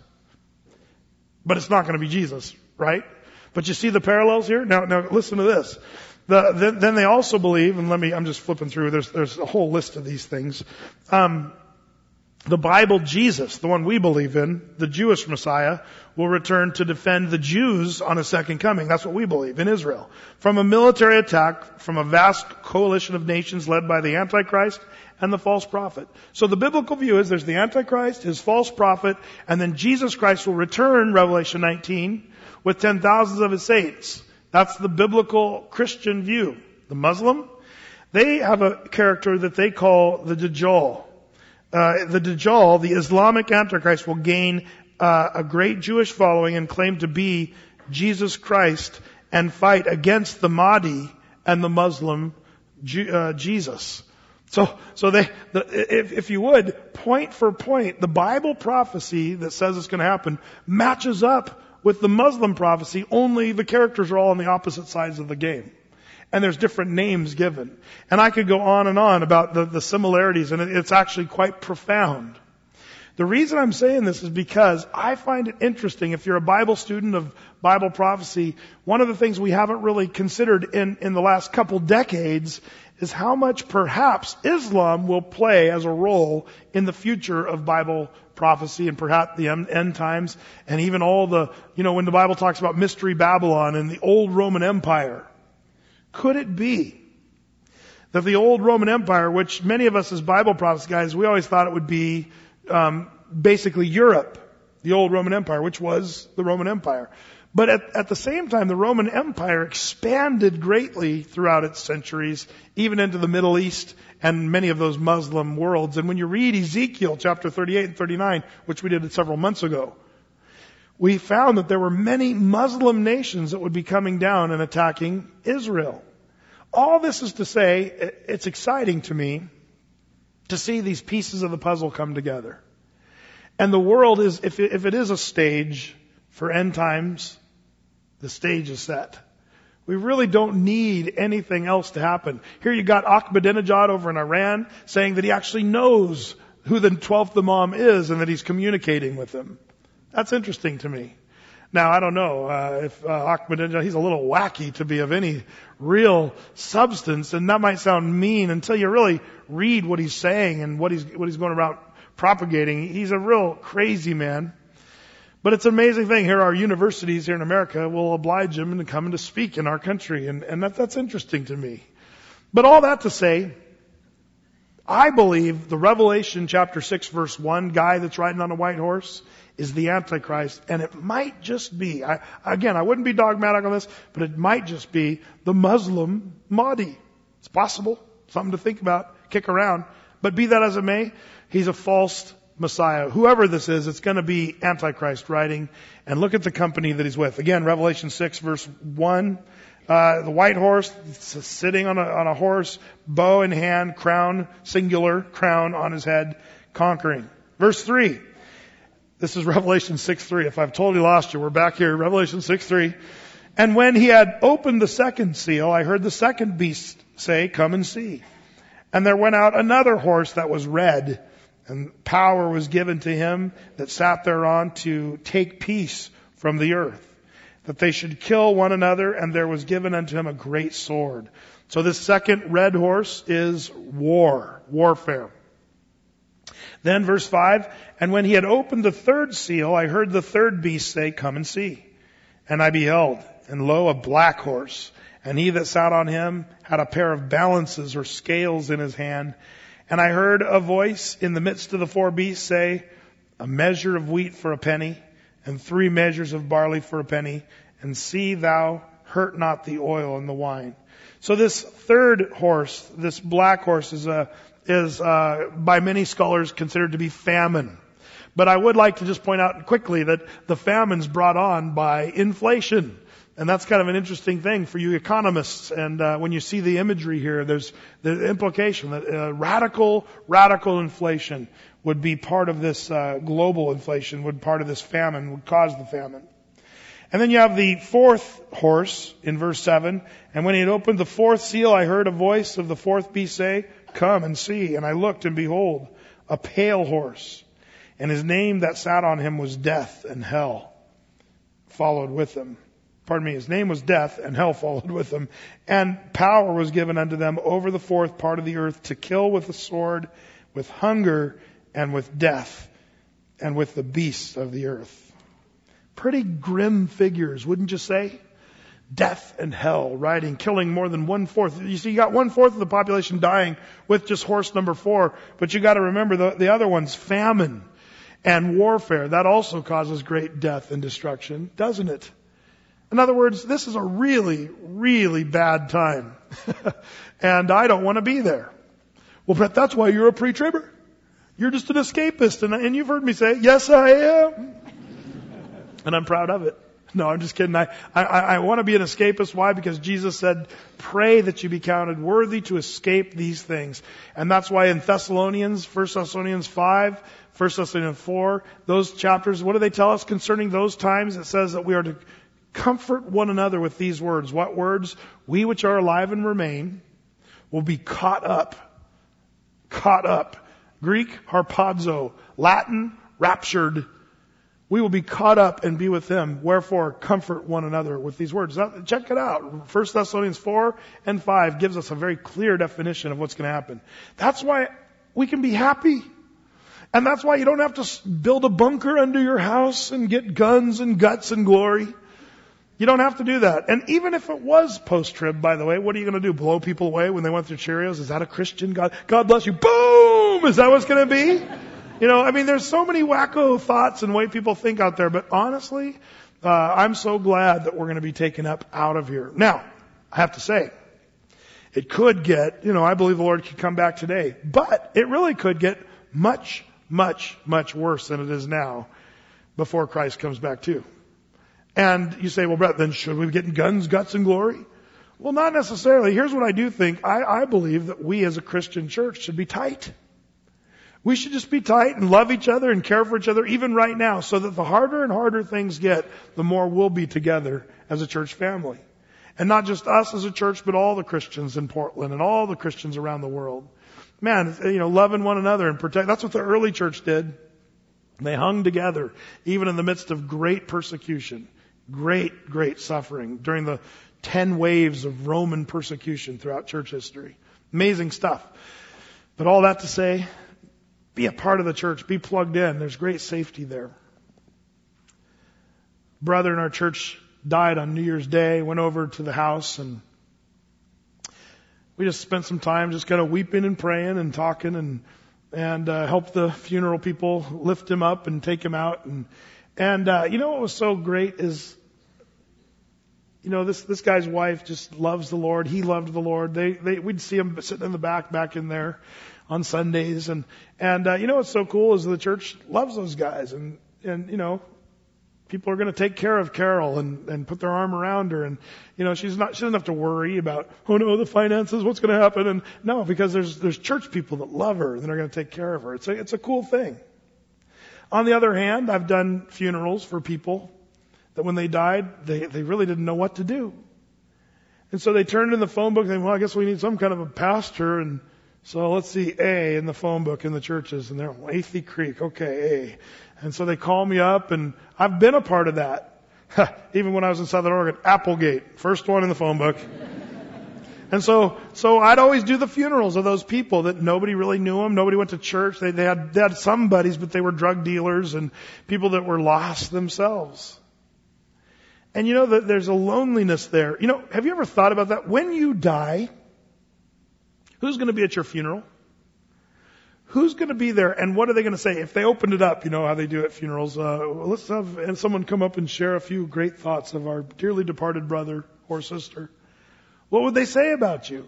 But it's not going to be Jesus, right? But you see the parallels here? Now, now listen to this. The, then, then they also believe, and let me, I'm just flipping through, there's, there's a whole list of these things. Um, the Bible Jesus, the one we believe in, the Jewish Messiah, will return to defend the Jews on a second coming. That's what we believe in Israel. From a military attack from a vast coalition of nations led by the Antichrist and the false prophet. So the biblical view is there's the Antichrist, his false prophet, and then Jesus Christ will return, Revelation nineteen, with ten thousands of his saints. That's the biblical Christian view. The Muslim, they have a character that they call the Dajjal. Uh, the Dajjal, the Islamic Antichrist, will gain uh, a great Jewish following and claim to be Jesus Christ and fight against the Mahdi and the Muslim Ju- uh, Jesus. So, so they, the, if, if you would, point for point, the Bible prophecy that says it's going to happen matches up with the Muslim prophecy, only the characters are all on the opposite sides of the game. And there's different names given. And I could go on and on about the, the similarities, and it, it's actually quite profound. The reason I'm saying this is because I find it interesting. If you're a Bible student of Bible prophecy, one of the things we haven't really considered in, in the last couple decades is how much perhaps Islam will play as a role in the future of Bible prophecy and perhaps the end times, and even all the, you know, when the Bible talks about Mystery Babylon and the old Roman Empire. Could it be that the old Roman Empire, which many of us as Bible prophecy guys, we always thought it would be um, basically Europe, the old Roman Empire, which was the Roman Empire. But at, at the same time, the Roman Empire expanded greatly throughout its centuries, even into the Middle East and many of those Muslim worlds. And when you read Ezekiel chapter thirty-eight and thirty-nine, which we did several months ago, we found that there were many Muslim nations that would be coming down and attacking Israel. All this is to say, it's exciting to me to see these pieces of the puzzle come together. And the world is, if it, if it is a stage for end times, the stage is set. We really don't need anything else to happen. Here you got Ahmadinejad over in Iran saying that he actually knows who the twelfth Imam is and that he's communicating with him. That's interesting to me. Now, I don't know uh, if uh, Ahmadinejad, he's a little wacky to be of any real substance, and that might sound mean until you really read what he's saying and what he's what he's going about propagating. He's a real crazy man. But it's an amazing thing. Here, our universities here in America will oblige him into coming to speak in our country, and, and that, that's interesting to me. But all that to say, I believe the Revelation chapter six verse one guy that's riding on a white horse is the Antichrist, and it might just be, I, again, I wouldn't be dogmatic on this, but it might just be the Muslim Mahdi. It's possible, something to think about, kick around. But be that as it may, he's a false Messiah. Whoever this is, it's going to be Antichrist riding, and look at the company that he's with. Again, Revelation six verse one, uh, the white horse sitting on a, on a horse, bow in hand, crown, singular, crown on his head, conquering. Verse three. This is Revelation six three. If I've totally lost you, we're back here. Revelation six three. And when he had opened the second seal, I heard the second beast say, "Come and see." And there went out another horse that was red, and power was given to him that sat thereon to take peace from the earth, that they should kill one another, and there was given unto him a great sword. So this second red horse is war, warfare. Then verse five, and when he had opened the third seal, I heard the third beast say, "Come and see." And I beheld, and lo, a black horse, and he that sat on him had a pair of balances or scales in his hand. And I heard a voice in the midst of the four beasts say, "A measure of wheat for a penny, and three measures of barley for a penny, and see thou hurt not the oil and the wine." So this third horse, this black horse, is a is uh, by many scholars considered to be famine. But I would like to just point out quickly that the famine's brought on by inflation. And that's kind of an interesting thing for you economists. And uh, when you see the imagery here, there's the implication that uh, radical, radical inflation would be part of this uh, global inflation, would part of this famine, would cause the famine. And then you have the fourth horse in verse seven. And when he had opened the fourth seal, I heard a voice of the fourth beast say, "Come and see." And I looked, and behold, a pale horse. And his name that sat on him was Death, and hell followed with him. Pardon me, his name was Death, and hell followed with him. And power was given unto them over the fourth part of the earth to kill with the sword, with hunger, and with death, and with the beasts of the earth. Pretty grim figures, wouldn't you say? Death and hell riding, killing more than one-fourth. You see, you got one-fourth of the population dying with just horse number four. But you got to remember the, the other one's famine and warfare. That also causes great death and destruction, doesn't it? In other words, this is a really, really bad time. And I don't want to be there. Well, Brett, that's why you're a pre-tribber. You're just an escapist. And, and you've heard me say, yes, I am. And I'm proud of it. No, I'm just kidding. I, I, I want to be an escapist. Why? Because Jesus said, pray that you be counted worthy to escape these things. And that's why in Thessalonians, First Thessalonians five, First Thessalonians four, those chapters, what do they tell us concerning those times? It says that we are to comfort one another with these words. What words? We which are alive and remain will be caught up. Caught up. Greek, harpazo. Latin, raptured. We will be caught up and be with them. Wherefore, comfort one another with these words. Now, check it out. First Thessalonians four and five gives us a very clear definition of what's going to happen. That's why we can be happy. And that's why you don't have to build a bunker under your house and get guns and guts and glory. You don't have to do that. And even if it was post-trib, by the way, what are you going to do? Blow people away when they went through Cheerios? Is that a Christian? God, God bless you. Boom! Is that what's going to be? You know, I mean, there's so many wacko thoughts and way people think out there. But honestly, uh, I'm so glad that we're going to be taken up out of here. Now, I have to say, it could get, you know, I believe the Lord could come back today. But it really could get much, much, much worse than it is now before Christ comes back too. And you say, well, Brett, then should we be getting guns, guts, and glory? Well, not necessarily. Here's what I do think. I, I believe that we as a Christian church should be tight. We should just be tight and love each other and care for each other even right now, so that the harder and harder things get, the more we'll be together as a church family. And not just us as a church, but all the Christians in Portland and all the Christians around the world. Man, you know, loving one another and protect. That's what the early church did. They hung together, even in the midst of great persecution. Great, great suffering during the ten waves of Roman persecution throughout church history. Amazing stuff. But all that to say, be a part of the church. Be plugged in. There's great safety there. Brother in our church died on New Year's Day. Went over to the house and we just spent some time just kind of weeping and praying and talking and and uh, helped the funeral people lift him up and take him out. And and uh, you know what was so great is, you know, this this guy's wife just loves the Lord. He loved the Lord. They they we'd see him sitting in the back back in there on Sundays. And and uh, you know what's so cool is the church loves those guys. And and you know, people are going to take care of Carol and, and put their arm around her. And, you know, she's not, she doesn't have to worry about, oh no, the finances, what's going to happen? And no, because there's, there's church people that love her and are going to take care of her. It's a, it's a cool thing. On the other hand, I've done funerals for people that when they died, they, they really didn't know what to do. And so they turned in the phone book and they, well, I guess we need some kind of a pastor. And so let's see A in the phone book in the churches. And they're Athey Creek. Okay, A. And so they call me up, and I've been a part of that. Even when I was in Southern Oregon, Applegate, first one in the phone book. And so, so I'd always do the funerals of those people that nobody really knew them. Nobody went to church. They, they had, they had some buddies, but they were drug dealers and people that were lost themselves. And you know that there's a loneliness there. You know, have you ever thought about that? When you die, who's going to be at your funeral? Who's going to be there, and what are they going to say? If they opened it up, you know how they do at funerals, uh, let's have and someone come up and share a few great thoughts of our dearly departed brother or sister. What would they say about you?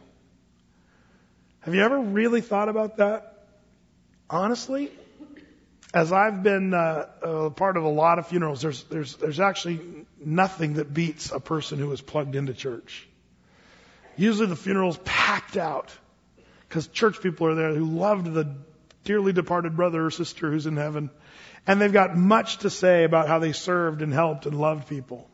Have you ever really thought about that? Honestly, as I've been uh, a part of a lot of funerals, there's, there's, there's actually nothing that beats a person who is plugged into church. Usually the funeral's packed out because church people are there who loved the dearly departed brother or sister who's in heaven. And they've got much to say about how they served and helped and loved people.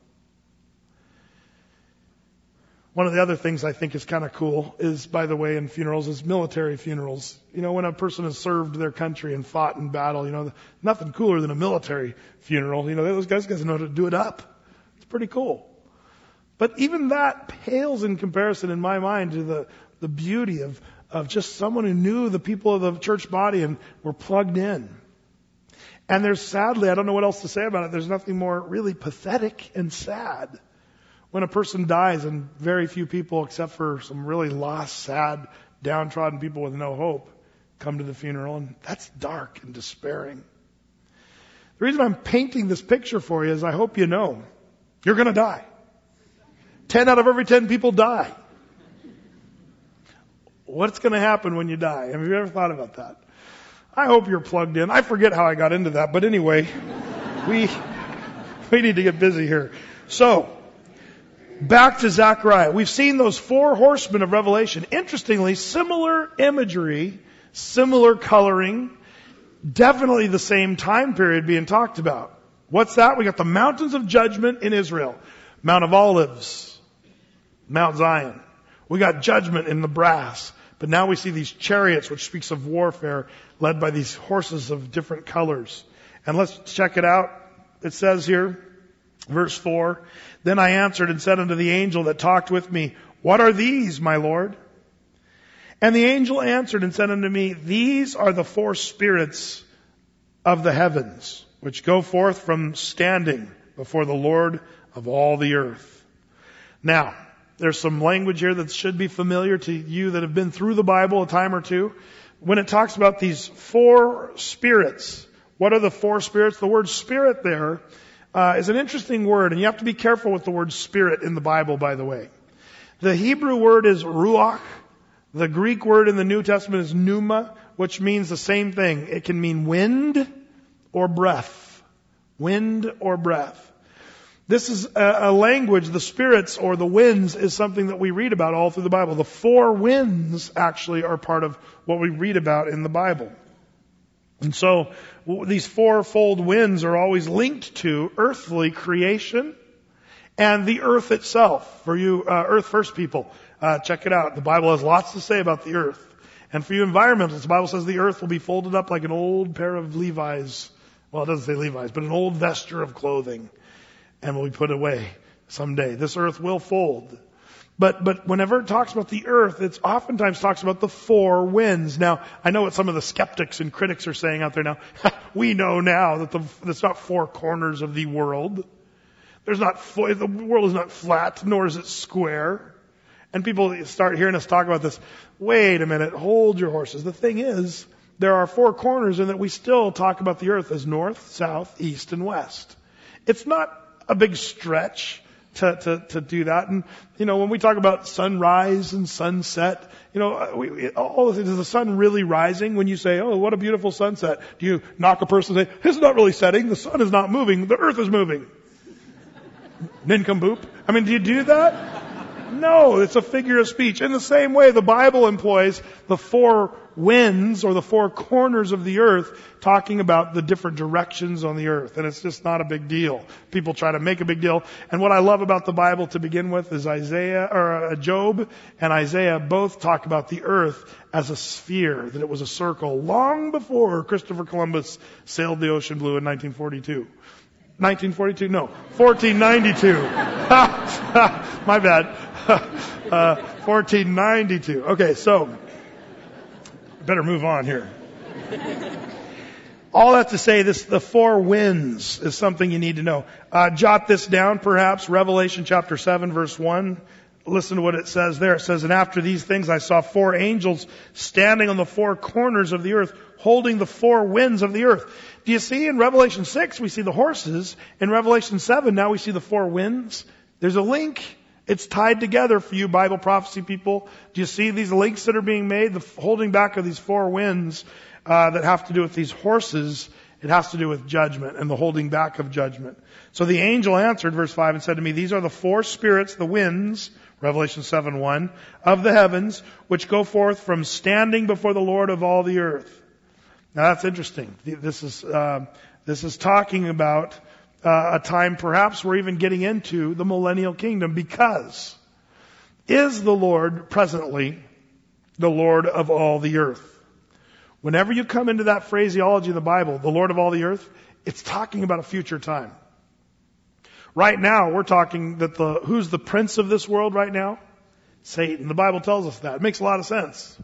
One of the other things I think is kind of cool is, by the way, in funerals, is military funerals. You know, when a person has served their country and fought in battle, you know, nothing cooler than a military funeral. You know, those guys, guys know how to do it up. It's pretty cool. But even that pales in comparison in my mind to the, the beauty of of just someone who knew the people of the church body and were plugged in. And there's sadly, I don't know what else to say about it, there's nothing more really pathetic and sad when a person dies and very few people, except for some really lost, sad, downtrodden people with no hope, come to the funeral. And that's dark and despairing. The reason I'm painting this picture for you is I hope you know you're going to die. Ten out of every ten people die. What's going to happen when you die? Have you ever thought about that? I hope you're plugged in. I forget how I got into that, but anyway, we we need to get busy here. So, back to Zechariah. We've seen those four horsemen of Revelation. Interestingly, similar imagery, similar coloring, definitely the same time period being talked about. What's that? We got the mountains of judgment in Israel. Mount of Olives, Mount Zion. We got judgment in the brass. But now we see these chariots, which speaks of warfare, led by these horses of different colors. And let's check it out. It says here, verse four, Then I answered and said unto the angel that talked with me, What are these, my Lord? And the angel answered and said unto me, These are the four spirits of the heavens, which go forth from standing before the Lord of all the earth. Now, there's some language here that should be familiar to you that have been through the Bible a time or two. When it talks about these four spirits, what are the four spirits? The word spirit there uh, is an interesting word, and you have to be careful with the word spirit in the Bible, by the way. The Hebrew word is ruach. The Greek word in the New Testament is pneuma, which means the same thing. It can mean wind or breath. Wind or breath. This is a, a language, the spirits or the winds is something that we read about all through the Bible. The four winds actually are part of what we read about in the Bible. And so these fourfold winds are always linked to earthly creation and the earth itself. For you uh, Earth First people, uh, check it out. The Bible has lots to say about the earth. And for you environmentalists, the Bible says the earth will be folded up like an old pair of Levi's. Well, it doesn't say Levi's, but an old vesture of clothing. and will be put away someday. This earth will fold. But, but whenever it talks about the earth, it oftentimes talks about the four winds. Now, I know what some of the skeptics and critics are saying out there now. We know now that the, it's not four corners of the world. There's not, four, the world is not flat, nor is it square. And people start hearing us talk about this. Wait a minute, hold your horses. The thing is, there are four corners in that we still talk about the earth as north, south, east, and west. It's not a big stretch to, to, to do that. And, you know, when we talk about sunrise and sunset, you know, we, we, all of it, is the sun really rising? When you say, oh, what a beautiful sunset, do you knock a person and say, it's not really setting, the sun is not moving, the earth is moving? Nincompoop. I mean, do you do that? No, it's a figure of speech. In the same way, the Bible employs the four winds or the four corners of the earth, talking about the different directions on the earth. And it's just not a big deal. People try to make a big deal. And what I love about the Bible to begin with is Isaiah, or Job and Isaiah both talk about the earth as a sphere, that it was a circle long before Christopher Columbus sailed the ocean blue in nineteen forty-two. nineteen forty-two? No, fourteen ninety-two. My bad. uh, fourteen ninety-two. Okay, so better move on here. All that to say, this the four winds is something you need to know. Uh, jot this down, perhaps. Revelation chapter seven, verse one. Listen to what it says there. It says, and after these things I saw four angels standing on the four corners of the earth, holding the four winds of the earth. Do you see in Revelation six, we see the horses. In Revelation seven, now we see the four winds. There's a link. It's tied together for you Bible prophecy people. Do you see these links that are being made? The holding back of these four winds uh, that have to do with these horses. It has to do with judgment and the holding back of judgment. So the angel answered, verse five, and said to me, these are the four spirits, the winds, Revelation seven one, of the heavens, which go forth from standing before the Lord of all the earth. Now that's interesting. This is, uh, this is talking about uh, a time perhaps we're even getting into the millennial kingdom, because is the Lord presently the Lord of all the earth? Whenever you come into that phraseology in the Bible, the Lord of all the earth, it's talking about a future time. Right now, we're talking that the, who's the prince of this world right now? Satan. The Bible tells us that. It makes a lot of sense.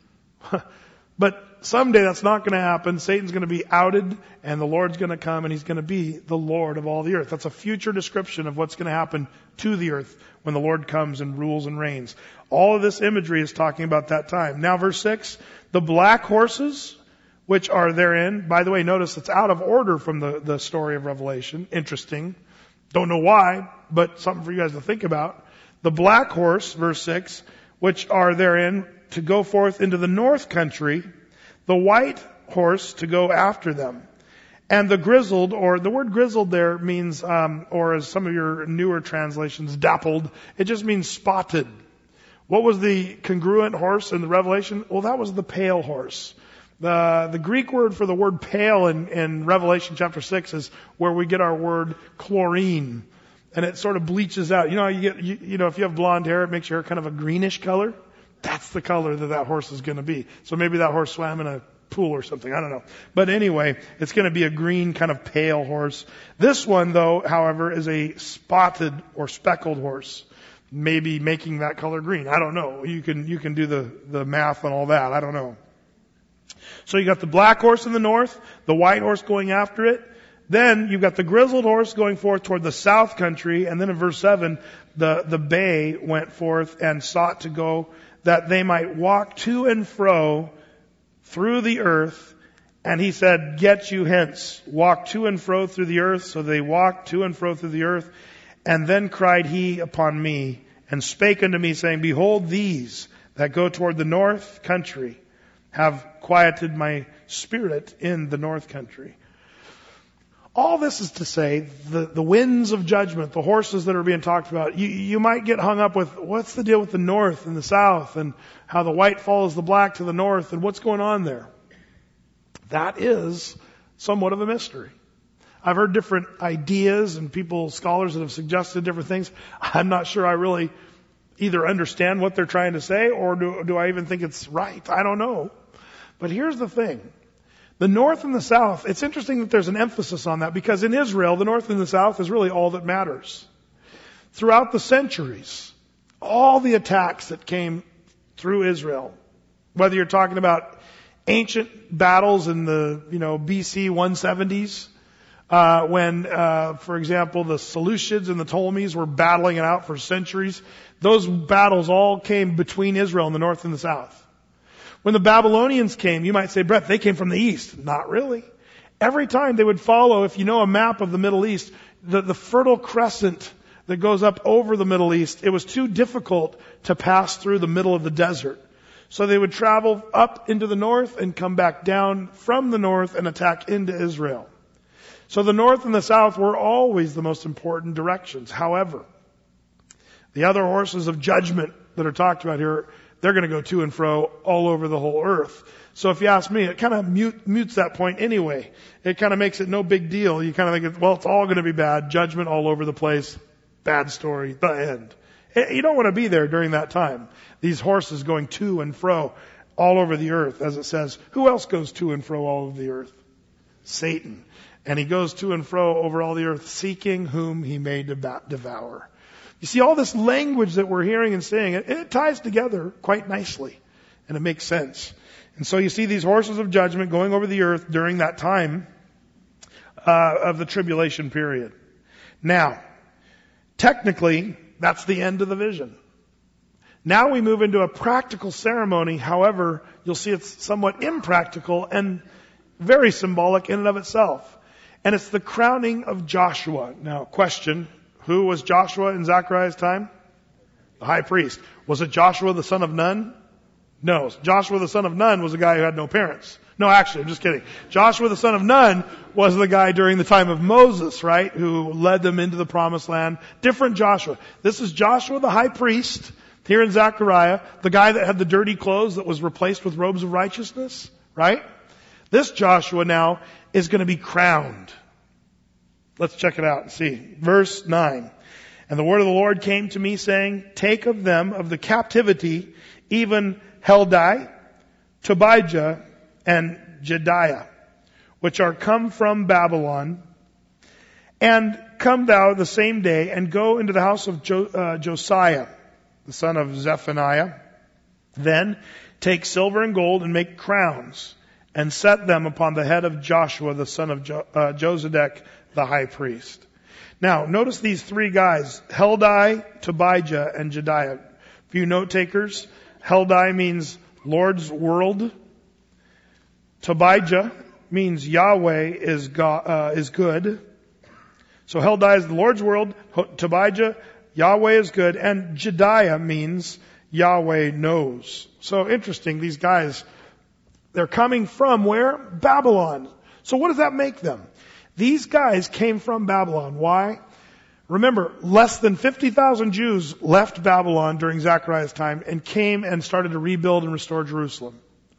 But someday that's not going to happen. Satan's going to be outed, and the Lord's going to come, and He's going to be the Lord of all the earth. That's a future description of what's going to happen to the earth when the Lord comes and rules and reigns. All of this imagery is talking about that time. Now, verse six, the black horses, which are therein. By the way, notice it's out of order from the, the story of Revelation. Interesting. Don't know why, but something for you guys to think about. The black horse, verse six, which are therein to go forth into the north country, the white horse to go after them, and the grizzled, or the word grizzled there means, um, or as some of your newer translations, dappled, it just means spotted. What was the congruent horse in the Revelation? Well, that was the pale horse. The, the Greek word for the word pale in, in Revelation chapter six is where we get our word chlorine. And it sort of bleaches out. You know, you get, you, you know, if you have blonde hair, it makes your hair kind of a greenish color. That's the color that that horse is going to be. So maybe that horse swam in a pool or something. I don't know. But anyway, it's going to be a green kind of pale horse. This one, though, however, is a spotted or speckled horse. Maybe making that color green. I don't know. You can, you can do the, the math on all that. I don't know. So you got the black horse in the north, the white horse going after it. Then you've got the grizzled horse going forth toward the south country. And then in verse seven, the, the bay went forth and sought to go that they might walk to and fro through the earth. And he said, get you hence, walk to and fro through the earth. So they walked to and fro through the earth. And then cried he upon me and spake unto me, saying, behold, these that go toward the north country have quieted my spirit in the north country. All this is to say, the, the winds of judgment, the horses that are being talked about, you, you might get hung up with what's the deal with the north and the south and how the white follows the black to the north and what's going on there. That is somewhat of a mystery. I've heard different ideas and people, scholars that have suggested different things. I'm not sure I really either understand what they're trying to say or do, do I even think it's right. I don't know. But here's the thing. The north and the south, it's interesting that there's an emphasis on that because in Israel, the north and the south is really all that matters. Throughout the centuries, all the attacks that came through Israel, whether you're talking about ancient battles in the, you know, B C one seventies, uh, when, uh, for example, the Seleucids and the Ptolemies were battling it out for centuries, those battles all came between Israel and the north and the south. When the Babylonians came, you might say, Brett, they came from the east. Not really. Every time they would follow, if you know a map of the Middle East, the, the Fertile Crescent that goes up over the Middle East, it was too difficult to pass through the middle of the desert. So they would travel up into the north and come back down from the north and attack into Israel. So the north and the south were always the most important directions. However, the other horses of judgment that are talked about here, they're going to go to and fro all over the whole earth. So if you ask me, it kind of mute, mutes that point anyway. It kind of makes it no big deal. You kind of think, well, it's all going to be bad. Judgment all over the place. Bad story. The end. You don't want to be there during that time. These horses going to and fro all over the earth, as it says. Who else goes to and fro all over the earth? Satan. And he goes to and fro over all the earth, seeking whom he may devour. You see, all this language that we're hearing and seeing, it, it ties together quite nicely. And it makes sense. And so you see these horses of judgment going over the earth during that time uh, of the tribulation period. Now, technically, that's the end of the vision. Now we move into a practical ceremony. However, you'll see it's somewhat impractical and very symbolic in and of itself. And it's the crowning of Joshua. Now, question, who was Joshua in Zechariah's time? The high priest. Was it Joshua the son of Nun? No. Joshua the son of Nun was a guy who had no parents. No, actually, I'm just kidding. Joshua the son of Nun was the guy during the time of Moses, right? Who led them into the promised land. Different Joshua. This is Joshua the high priest here in Zechariah. The guy that had the dirty clothes that was replaced with robes of righteousness, right? This Joshua now is going to be crowned. Let's check it out and see. Verse nine. And the word of the Lord came to me saying, take of them of the captivity, even Heldai, Tobijah, and Jediah, which are come from Babylon, and come thou the same day, and go into the house of jo- uh, Josiah, the son of Zephaniah. Then take silver and gold and make crowns, and set them upon the head of Joshua, the son of jo- uh, Josedek, the high priest. Now, notice these three guys, Heldai, Tobijah, and Jediah. For you note takers, Heldai means Lord's world. Tobijah means Yahweh is God, uh, is good. So Heldai is the Lord's world. Tobijah, Yahweh is good. And Jediah means Yahweh knows. So interesting, these guys, they're coming from where? Babylon. So what does that make them? These guys came from Babylon. Why? Remember, less than fifty thousand Jews left Babylon during Zechariah's time and came and started to rebuild and restore Jerusalem.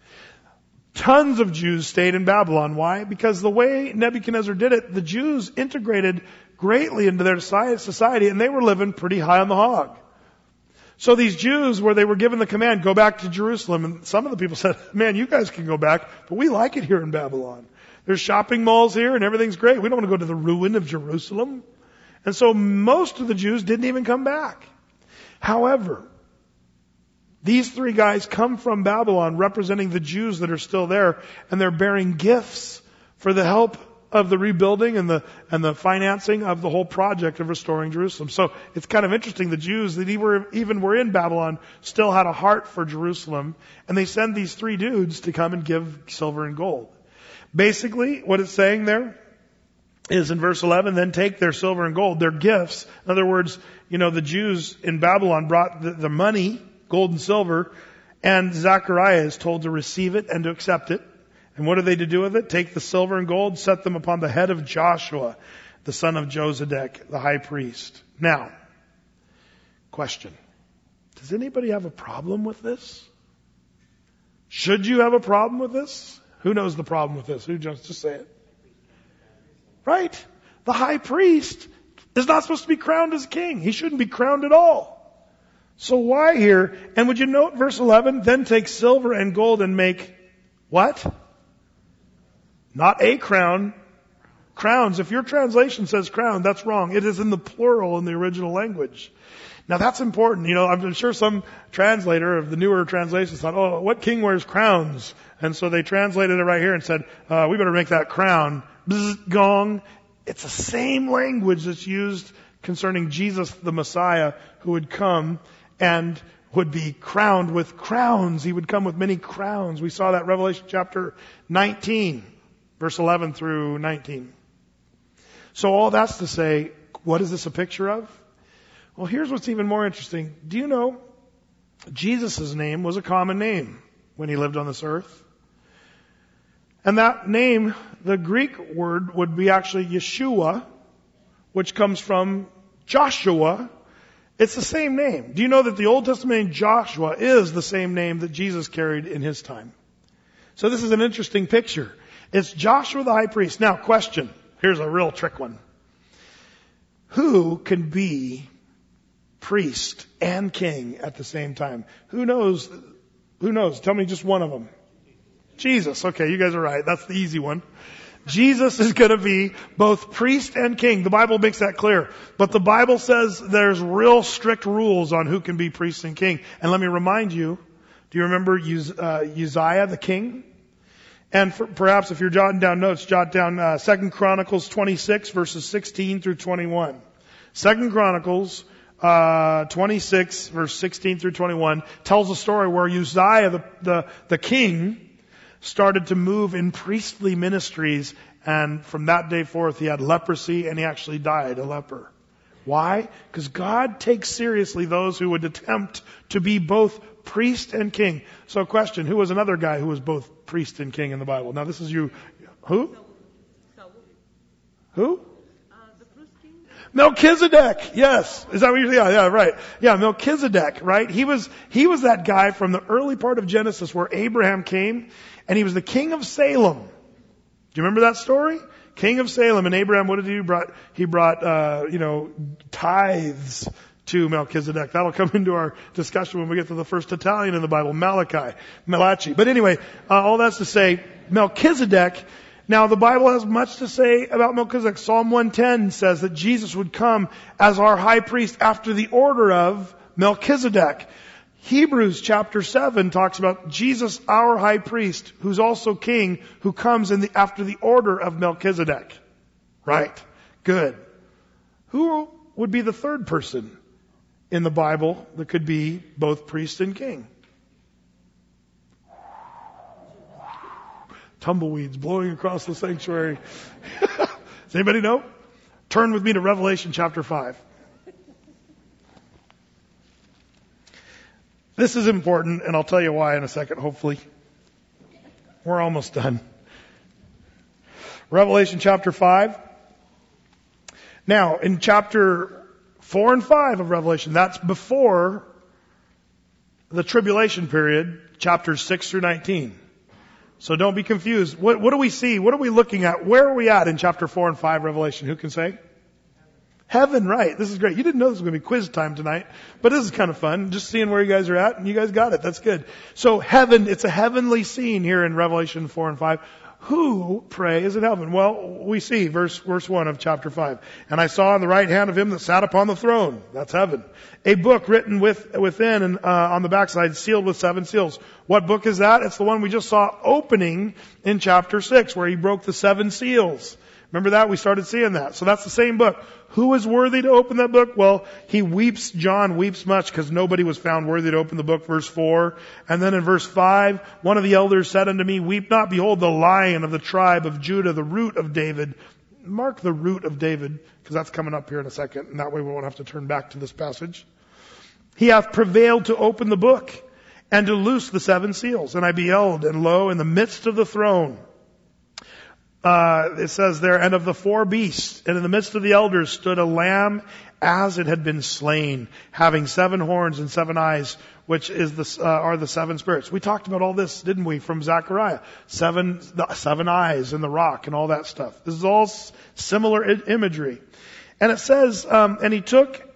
Tons of Jews stayed in Babylon. Why? Because the way Nebuchadnezzar did it, the Jews integrated greatly into their society and they were living pretty high on the hog. So these Jews, where they were given the command, go back to Jerusalem, and some of the people said, man, you guys can go back, but we like it here in Babylon. There's shopping malls here and everything's great. We don't want to go to the ruin of Jerusalem. And so most of the Jews didn't even come back. However, these three guys come from Babylon representing the Jews that are still there, and they're bearing gifts for the help of the rebuilding and the and the financing of the whole project of restoring Jerusalem. So it's kind of interesting. The Jews that even were in Babylon still had a heart for Jerusalem, and they send these three dudes to come and give silver and gold. Basically, what it's saying there is in verse eleven, then take their silver and gold, their gifts. In other words, you know, the Jews in Babylon brought the, the money, gold and silver, and Zechariah is told to receive it and to accept it. And what are they to do with it? Take the silver and gold, set them upon the head of Joshua, the son of Josedek, the high priest. Now, question. Does anybody have a problem with this? Should you have a problem with this? Who knows the problem with this? Who just, just say it? Right. The high priest is not supposed to be crowned as king. He shouldn't be crowned at all. So why here? And would you note verse eleven? Then take silver and gold and make what? Not a crown. Crowns. If your translation says crown, that's wrong. It is in the plural in the original language. Now that's important. You know, I'm sure some translator of the newer translations thought, oh, what king wears crowns? And so they translated it right here and said, uh, we better make that crown. Bzz, gong. It's the same language that's used concerning Jesus, the Messiah, who would come and would be crowned with crowns. He would come with many crowns. We saw that Revelation chapter nineteen, verse eleven through nineteen. So all that's to say, what is this a picture of? Well, here's what's even more interesting. Do you know Jesus' name was a common name when he lived on this earth? And that name, the Greek word, would be actually Yeshua, which comes from Joshua. It's the same name. Do you know that the Old Testament name Joshua is the same name that Jesus carried in his time? So this is an interesting picture. It's Joshua the high priest. Now, question. Here's a real trick one. Who can be priest and king at the same time? Who knows? Who knows? Tell me just one of them. Jesus. Okay, you guys are right. That's the easy one. Jesus is going to be both priest and king. The Bible makes that clear. But the Bible says there's real strict rules on who can be priest and king. And let me remind you, do you remember Uz- uh, Uzziah the king? And for, perhaps if you're jotting down notes, jot down uh, Second Chronicles twenty-six, verses sixteen through twenty-one. Second Chronicles uh, twenty-six, verse sixteen through twenty-one, tells a story where Uzziah, the, the, the king, started to move in priestly ministries, and from that day forth he had leprosy, and he actually died a leper. Why? Because God takes seriously those who would attempt to be both priest and king. So question, who was another guy who was both priest and king in the Bible? Now this is you. Who? Who? Melchizedek, yes. Is that what you're saying? Yeah, yeah, right. Yeah, Melchizedek, right? He was, he was that guy from the early part of Genesis where Abraham came, and he was the king of Salem. Do you remember that story? King of Salem, and Abraham, what did he do? He brought, he brought, uh, you know, tithes to Melchizedek. That'll come into our discussion when we get to the first Italian in the Bible, Malachi, Malachi. But anyway, uh, all that's to say, Melchizedek. Now, the Bible has much to say about Melchizedek. Psalm one ten says that Jesus would come as our high priest after the order of Melchizedek. Hebrews chapter seven talks about Jesus, our high priest, who's also king, who comes in the, after the order of Melchizedek. Right. Good. Who would be the third person in the Bible that could be both priest and king? Tumbleweeds blowing across the sanctuary. Does anybody know? Turn with me to Revelation chapter five. This is important, and I'll tell you why in a second, hopefully. We're almost done. Revelation chapter five. Now, in chapter four and five of Revelation, that's before the tribulation period, chapters six through nineteen. So don't be confused. What, what do we see? What are we looking at? Where are we at in chapter four and five Revelation? Who can say? Heaven, right. This is great. You didn't know this was going to be quiz time tonight, but this is kind of fun. Just seeing where you guys are at, and you guys got it. That's good. So heaven, it's a heavenly scene here in Revelation four and five. Who, pray, is in heaven? Well, we see verse, verse one of chapter five. And I saw on the right hand of him that sat upon the throne, that's heaven, a book written with, within and uh, on the backside, sealed with seven seals. What book is that? It's the one we just saw opening in chapter six, where he broke the seven seals. Remember that? We started seeing that. So that's the same book. Who is worthy to open that book? Well, he weeps, John weeps much because nobody was found worthy to open the book, verse four. And then in verse five, one of the elders said unto me, weep not, behold the Lion of the tribe of Judah, the root of David. Mark the root of David, because that's coming up here in a second, and that way we won't have to turn back to this passage. He hath prevailed to open the book and to loose the seven seals. And I beheld, and lo, in the midst of the throne, Uh, it says there, and of the four beasts, and in the midst of the elders stood a lamb as it had been slain, having seven horns and seven eyes, which is the, uh, are the seven spirits. We talked about all this, didn't we, from Zechariah? Seven, the seven eyes in the rock and all that stuff. This is all s- similar I- imagery. And it says, um, and he took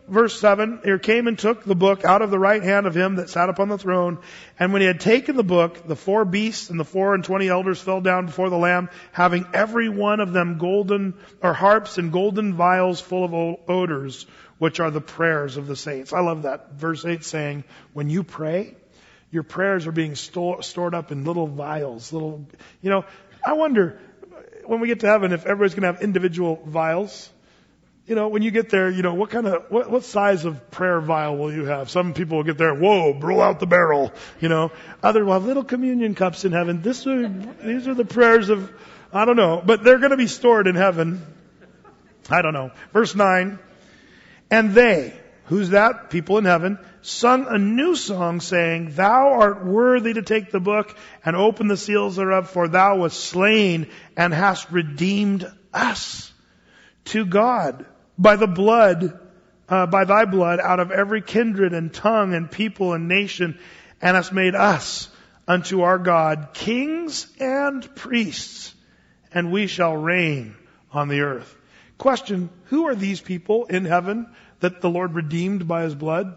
verse seven, here came and took the book out of the right hand of him that sat upon the throne. And when he had taken the book, the four beasts and the four and twenty elders fell down before the Lamb, having every one of them golden, or harps and golden vials full of odors, which are the prayers of the saints. I love that. Verse eight saying, when you pray, your prayers are being store, stored up in little vials, little, you know, I wonder, when we get to heaven, if everybody's going to have individual vials. You know, when you get there, you know, what kind of, what, what size of prayer vial will you have? Some people will get there, whoa, roll out the barrel, you know. Others will have little communion cups in heaven. This are, these are the prayers of, I don't know, but they're going to be stored in heaven. I don't know. Verse nine. And they, who's that? People in heaven, sung a new song saying, thou art worthy to take the book and open the seals thereof, for thou wast slain and hast redeemed us to God by the blood, uh, by thy blood, out of every kindred and tongue and people and nation, and hast made us unto our God kings and priests, and we shall reign on the earth. Question, who are these people in heaven that the Lord redeemed by his blood?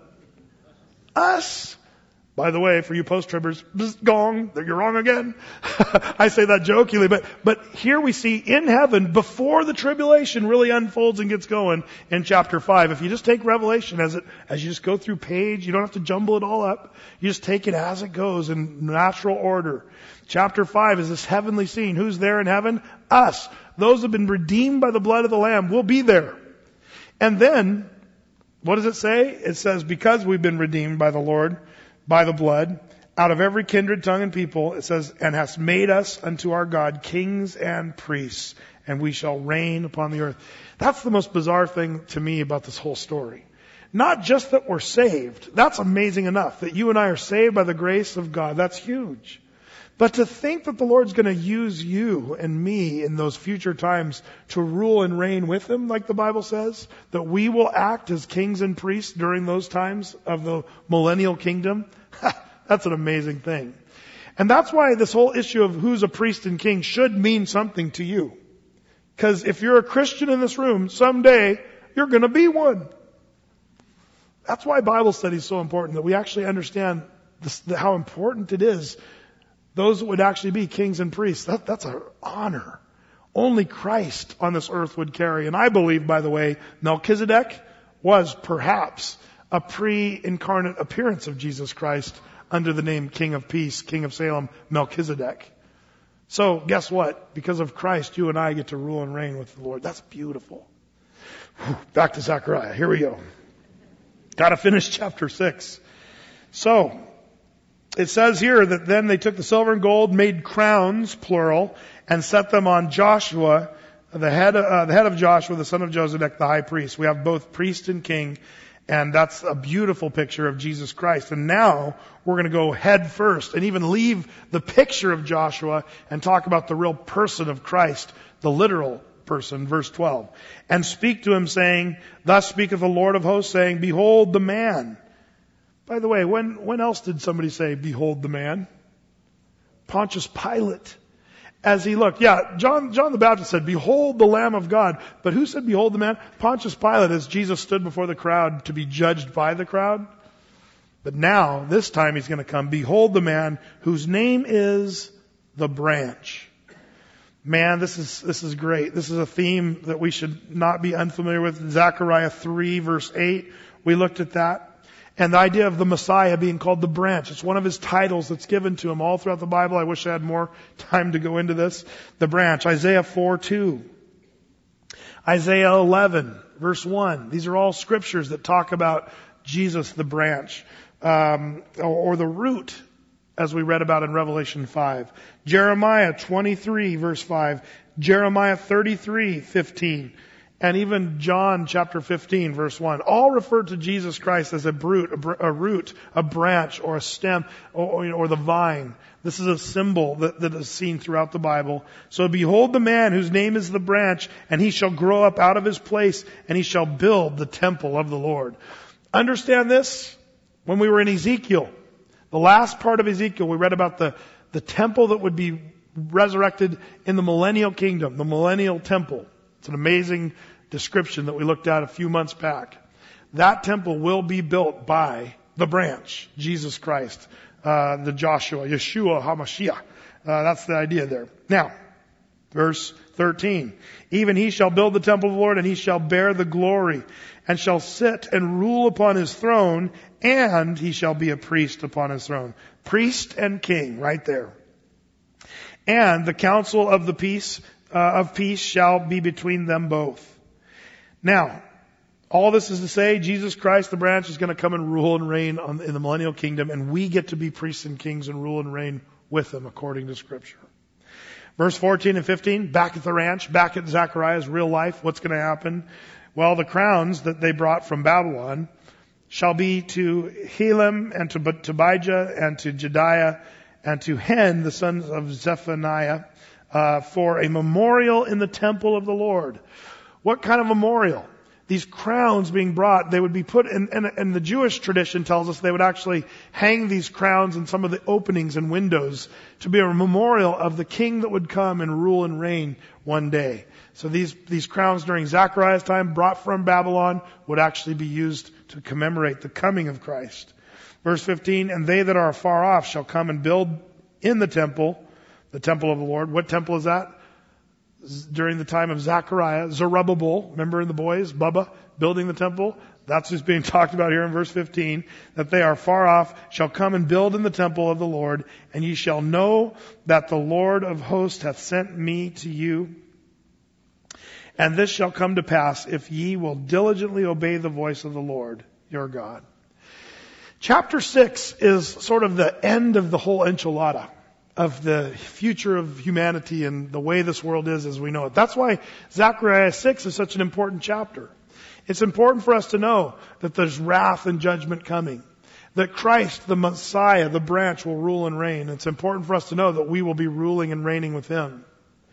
Us. By the way, for you post-tribbers, gong, you're wrong again. I say that jokingly, but, but here we see in heaven, before the tribulation really unfolds and gets going in chapter five, if you just take Revelation as it, as you just go through page, you don't have to jumble it all up. You just take it as it goes in natural order. Chapter five is this heavenly scene. Who's there in heaven? Us. Those who have been redeemed by the blood of the Lamb will be there. And then, what does it say? It says, because we've been redeemed by the Lord, by the blood, out of every kindred, tongue, and people, it says, and hast made us unto our God kings and priests, and we shall reign upon the earth. That's the most bizarre thing to me about this whole story. Not just that we're saved. That's amazing enough. That you and I are saved by the grace of God. That's huge. But to think that the Lord's going to use you and me in those future times to rule and reign with Him, like the Bible says, that we will act as kings and priests during those times of the millennial kingdom, that's an amazing thing. And that's why this whole issue of who's a priest and king should mean something to you. Because if you're a Christian in this room, someday you're going to be one. That's why Bible study is so important, that we actually understand this, how important it is. Those that would actually be kings and priests, that, that's an honor. Only Christ on this earth would carry. And I believe, by the way, Melchizedek was perhaps a pre-incarnate appearance of Jesus Christ under the name King of Peace, King of Salem, Melchizedek. So guess what? Because of Christ, you and I get to rule and reign with the Lord. That's beautiful. Whew, back to Zechariah. Here we go. Got to finish chapter six. So, it says here that then they took the silver and gold, made crowns, plural, and set them on Joshua, the head, uh, the head of Joshua, the son of Josedek, the high priest. We have both priest and king, and that's a beautiful picture of Jesus Christ. And now we're going to go head first and even leave the picture of Joshua and talk about the real person of Christ, the literal person, verse twelve. And speak to him, saying, thus speaketh the Lord of hosts, saying, behold the man. By the way, when, when else did somebody say, behold the man? Pontius Pilate. As he looked. Yeah, John, John the Baptist said, behold the Lamb of God. But who said, behold the man? Pontius Pilate, as Jesus stood before the crowd to be judged by the crowd. But now, this time he's going to come, behold the man whose name is the branch. Man, this is, this is great. This is a theme that we should not be unfamiliar with. Zechariah three verse eight. We looked at that. And the idea of the Messiah being called the branch. It's one of his titles that's given to him all throughout the Bible. I wish I had more time to go into this. The branch. Isaiah four two. Isaiah eleven verse one. These are all scriptures that talk about Jesus the branch. Um, or, or the root, as we read about in Revelation five. Jeremiah twenty-three verse five. Jeremiah thirty-three fifteen. And even John chapter fifteen verse one, all refer to Jesus Christ as a root, a root, a branch, or a stem, or, or the vine. This is a symbol that, that is seen throughout the Bible. So behold the man whose name is the branch, and he shall grow up out of his place, and he shall build the temple of the Lord. Understand this? When we were in Ezekiel, the last part of Ezekiel, we read about the, the temple that would be resurrected in the millennial kingdom, the millennial temple. It's an amazing description that we looked at a few months back. that temple will be built by the branch, Jesus Christ, uh, the Joshua, Yeshua HaMashiach. Uh, that's the idea there. Now, verse thirteen. Even he shall build the temple of the Lord, and he shall bear the glory, and shall sit and rule upon his throne, and he shall be a priest upon his throne. Priest and king, right there. And the counsel of the peace, uh, of peace shall be between them both. Now, all this is to say, Jesus Christ, the branch, is going to come and rule and reign on, in the millennial kingdom, and we get to be priests and kings and rule and reign with him according to Scripture. Verse fourteen and fifteen, back at the ranch, back at Zechariah's real life, what's going to happen? Well, the crowns that they brought from Babylon shall be to Helem and to Tobijah and to Jedaiah and to Hen, the sons of Zephaniah, uh, for a memorial in the temple of the Lord. What kind of memorial? These crowns being brought, they would be put in, and, and the Jewish tradition tells us they would actually hang these crowns in some of the openings and windows to be a memorial of the king that would come and rule and reign one day. So these, these crowns during Zechariah's time brought from Babylon would actually be used to commemorate the coming of Christ. Verse fifteen, and they that are afar off shall come and build in the temple, the temple of the Lord. What temple is that? During the time of Zechariah, Zerubbabel, remember in the boys, Bubba, building the temple? That's what's being talked about here in verse fifteen, that they are far off, shall come and build in the temple of the Lord, and ye shall know that the Lord of hosts hath sent me to you. And this shall come to pass if ye will diligently obey the voice of the Lord your God. Chapter six is sort of the end of the whole enchilada of the future of humanity and the way this world is as we know it. That's why Zechariah six is such an important chapter. It's important for us to know that there's wrath and judgment coming. That Christ, the Messiah, the branch, will rule and reign. It's important for us to know that we will be ruling and reigning with Him.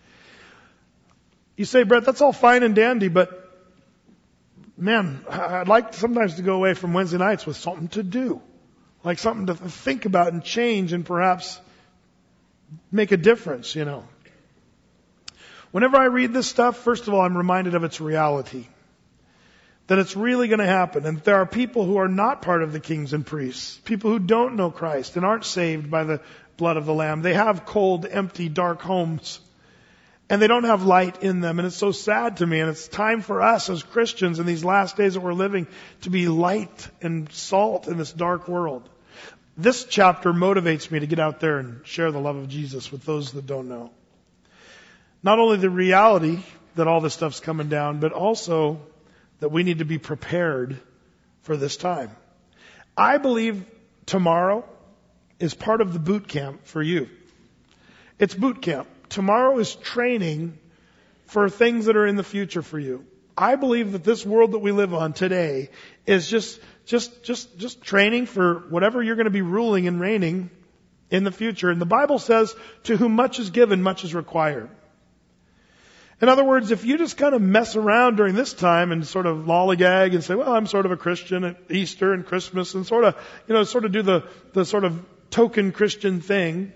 You say, Brett, that's all fine and dandy, but man, I'd like sometimes to go away from Wednesday nights with something to do. Like something to think about and change and perhaps make a difference, you know. Whenever I read this stuff, first of all, I'm reminded of its reality. That it's really going to happen. And there are people who are not part of the kings and priests. People who don't know Christ and aren't saved by the blood of the Lamb. They have cold, empty, dark homes. And they don't have light in them. And it's so sad to me. And it's time for us as Christians in these last days that we're living to be light and salt in this dark world. This chapter motivates me to get out there and share the love of Jesus with those that don't know. Not only the reality that all this stuff's coming down, but also that we need to be prepared for this time. I believe tomorrow is part of the boot camp for you. It's boot camp. Tomorrow is training for things that are in the future for you. I believe that this world that we live on today is just, just, just, just training for whatever you're going to be ruling and reigning in the future. And the Bible says, to whom much is given, much is required. In other words, if you just kind of mess around during this time and sort of lollygag and say, well, I'm sort of a Christian at Easter and Christmas and sort of, you know, sort of do the, the sort of token Christian thing,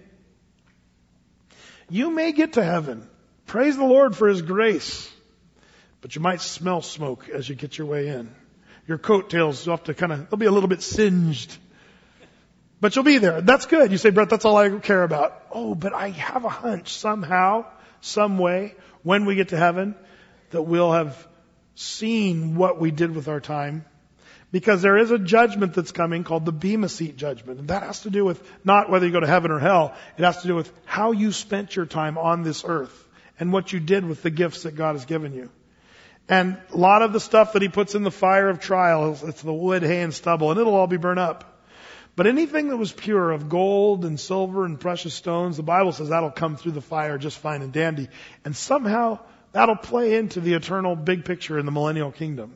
you may get to heaven. Praise the Lord for His grace. But you might smell smoke as you get your way in. Your coattails, you'll have to kind of, they'll be a little bit singed. But you'll be there. That's good. You say, Brett, that's all I care about. Oh, but I have a hunch somehow, some way, when we get to heaven, that we'll have seen what we did with our time. Because there is a judgment that's coming called the Bema Seat judgment. And that has to do with not whether you go to heaven or hell. It has to do with how you spent your time on this earth and what you did with the gifts that God has given you. And a lot of the stuff that He puts in the fire of trial, it's the wood, hay, and stubble, and it'll all be burned up. But anything that was pure of gold and silver and precious stones, the Bible says that'll come through the fire just fine and dandy. And somehow that'll play into the eternal big picture in the millennial kingdom.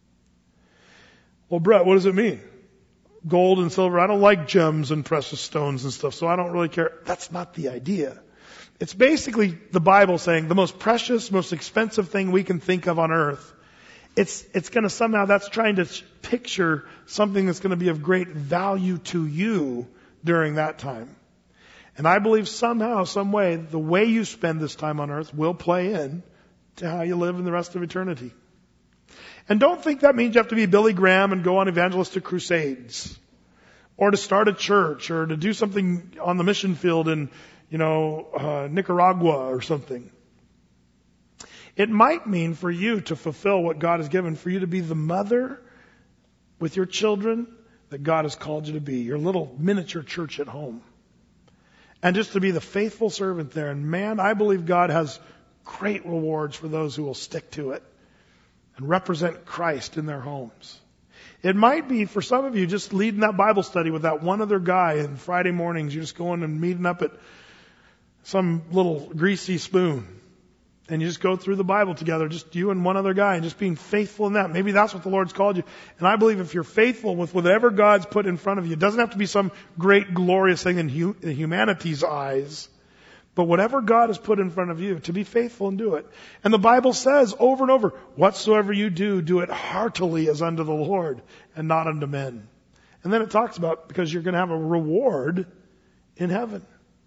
Well, Brett, what does it mean? Gold and silver. I don't like gems and precious stones and stuff, so I don't really care. That's not the idea. It's basically the Bible saying the most precious, most expensive thing we can think of on earth. It's, it's going to somehow, that's trying to picture something that's going to be of great value to you during that time. And I believe somehow, some way, the way you spend this time on earth will play in to how you live in the rest of eternity. And don't think that means you have to be Billy Graham and go on evangelistic crusades, or to start a church, or to do something on the mission field in, you know, uh, Nicaragua or something. It might mean for you to fulfill what God has given, for you to be the mother with your children that God has called you to be, your little miniature church at home. And just to be the faithful servant there. And man, I believe God has great rewards for those who will stick to it and represent Christ in their homes. It might be for some of you just leading that Bible study with that one other guy, and Friday mornings you're just going and meeting up at some little greasy spoon. And you just go through the Bible together, just you and one other guy, and just being faithful in that. Maybe that's what the Lord's called you. And I believe if you're faithful with whatever God's put in front of you, it doesn't have to be some great glorious thing in, hu- in humanity's eyes, but whatever God has put in front of you, to be faithful and do it. And the Bible says over and over, whatsoever you do, do it heartily as unto the Lord and not unto men. And then it talks about because you're going to have a reward in heaven.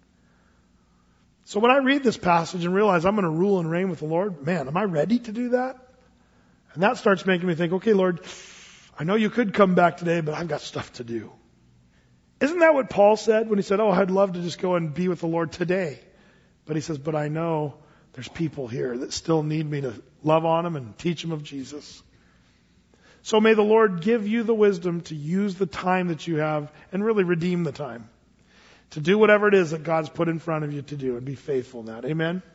So when I read this passage and realize I'm going to rule and reign with the Lord, man, am I ready to do that? And that starts making me think, okay, Lord, I know you could come back today, but I've got stuff to do. Isn't that what Paul said when he said, oh, I'd love to just go and be with the Lord today? But he says, but I know there's people here that still need me to love on them and teach them of Jesus. So may the Lord give you the wisdom to use the time that you have and really redeem the time. To do whatever it is that God's put in front of you to do and be faithful in that. Amen?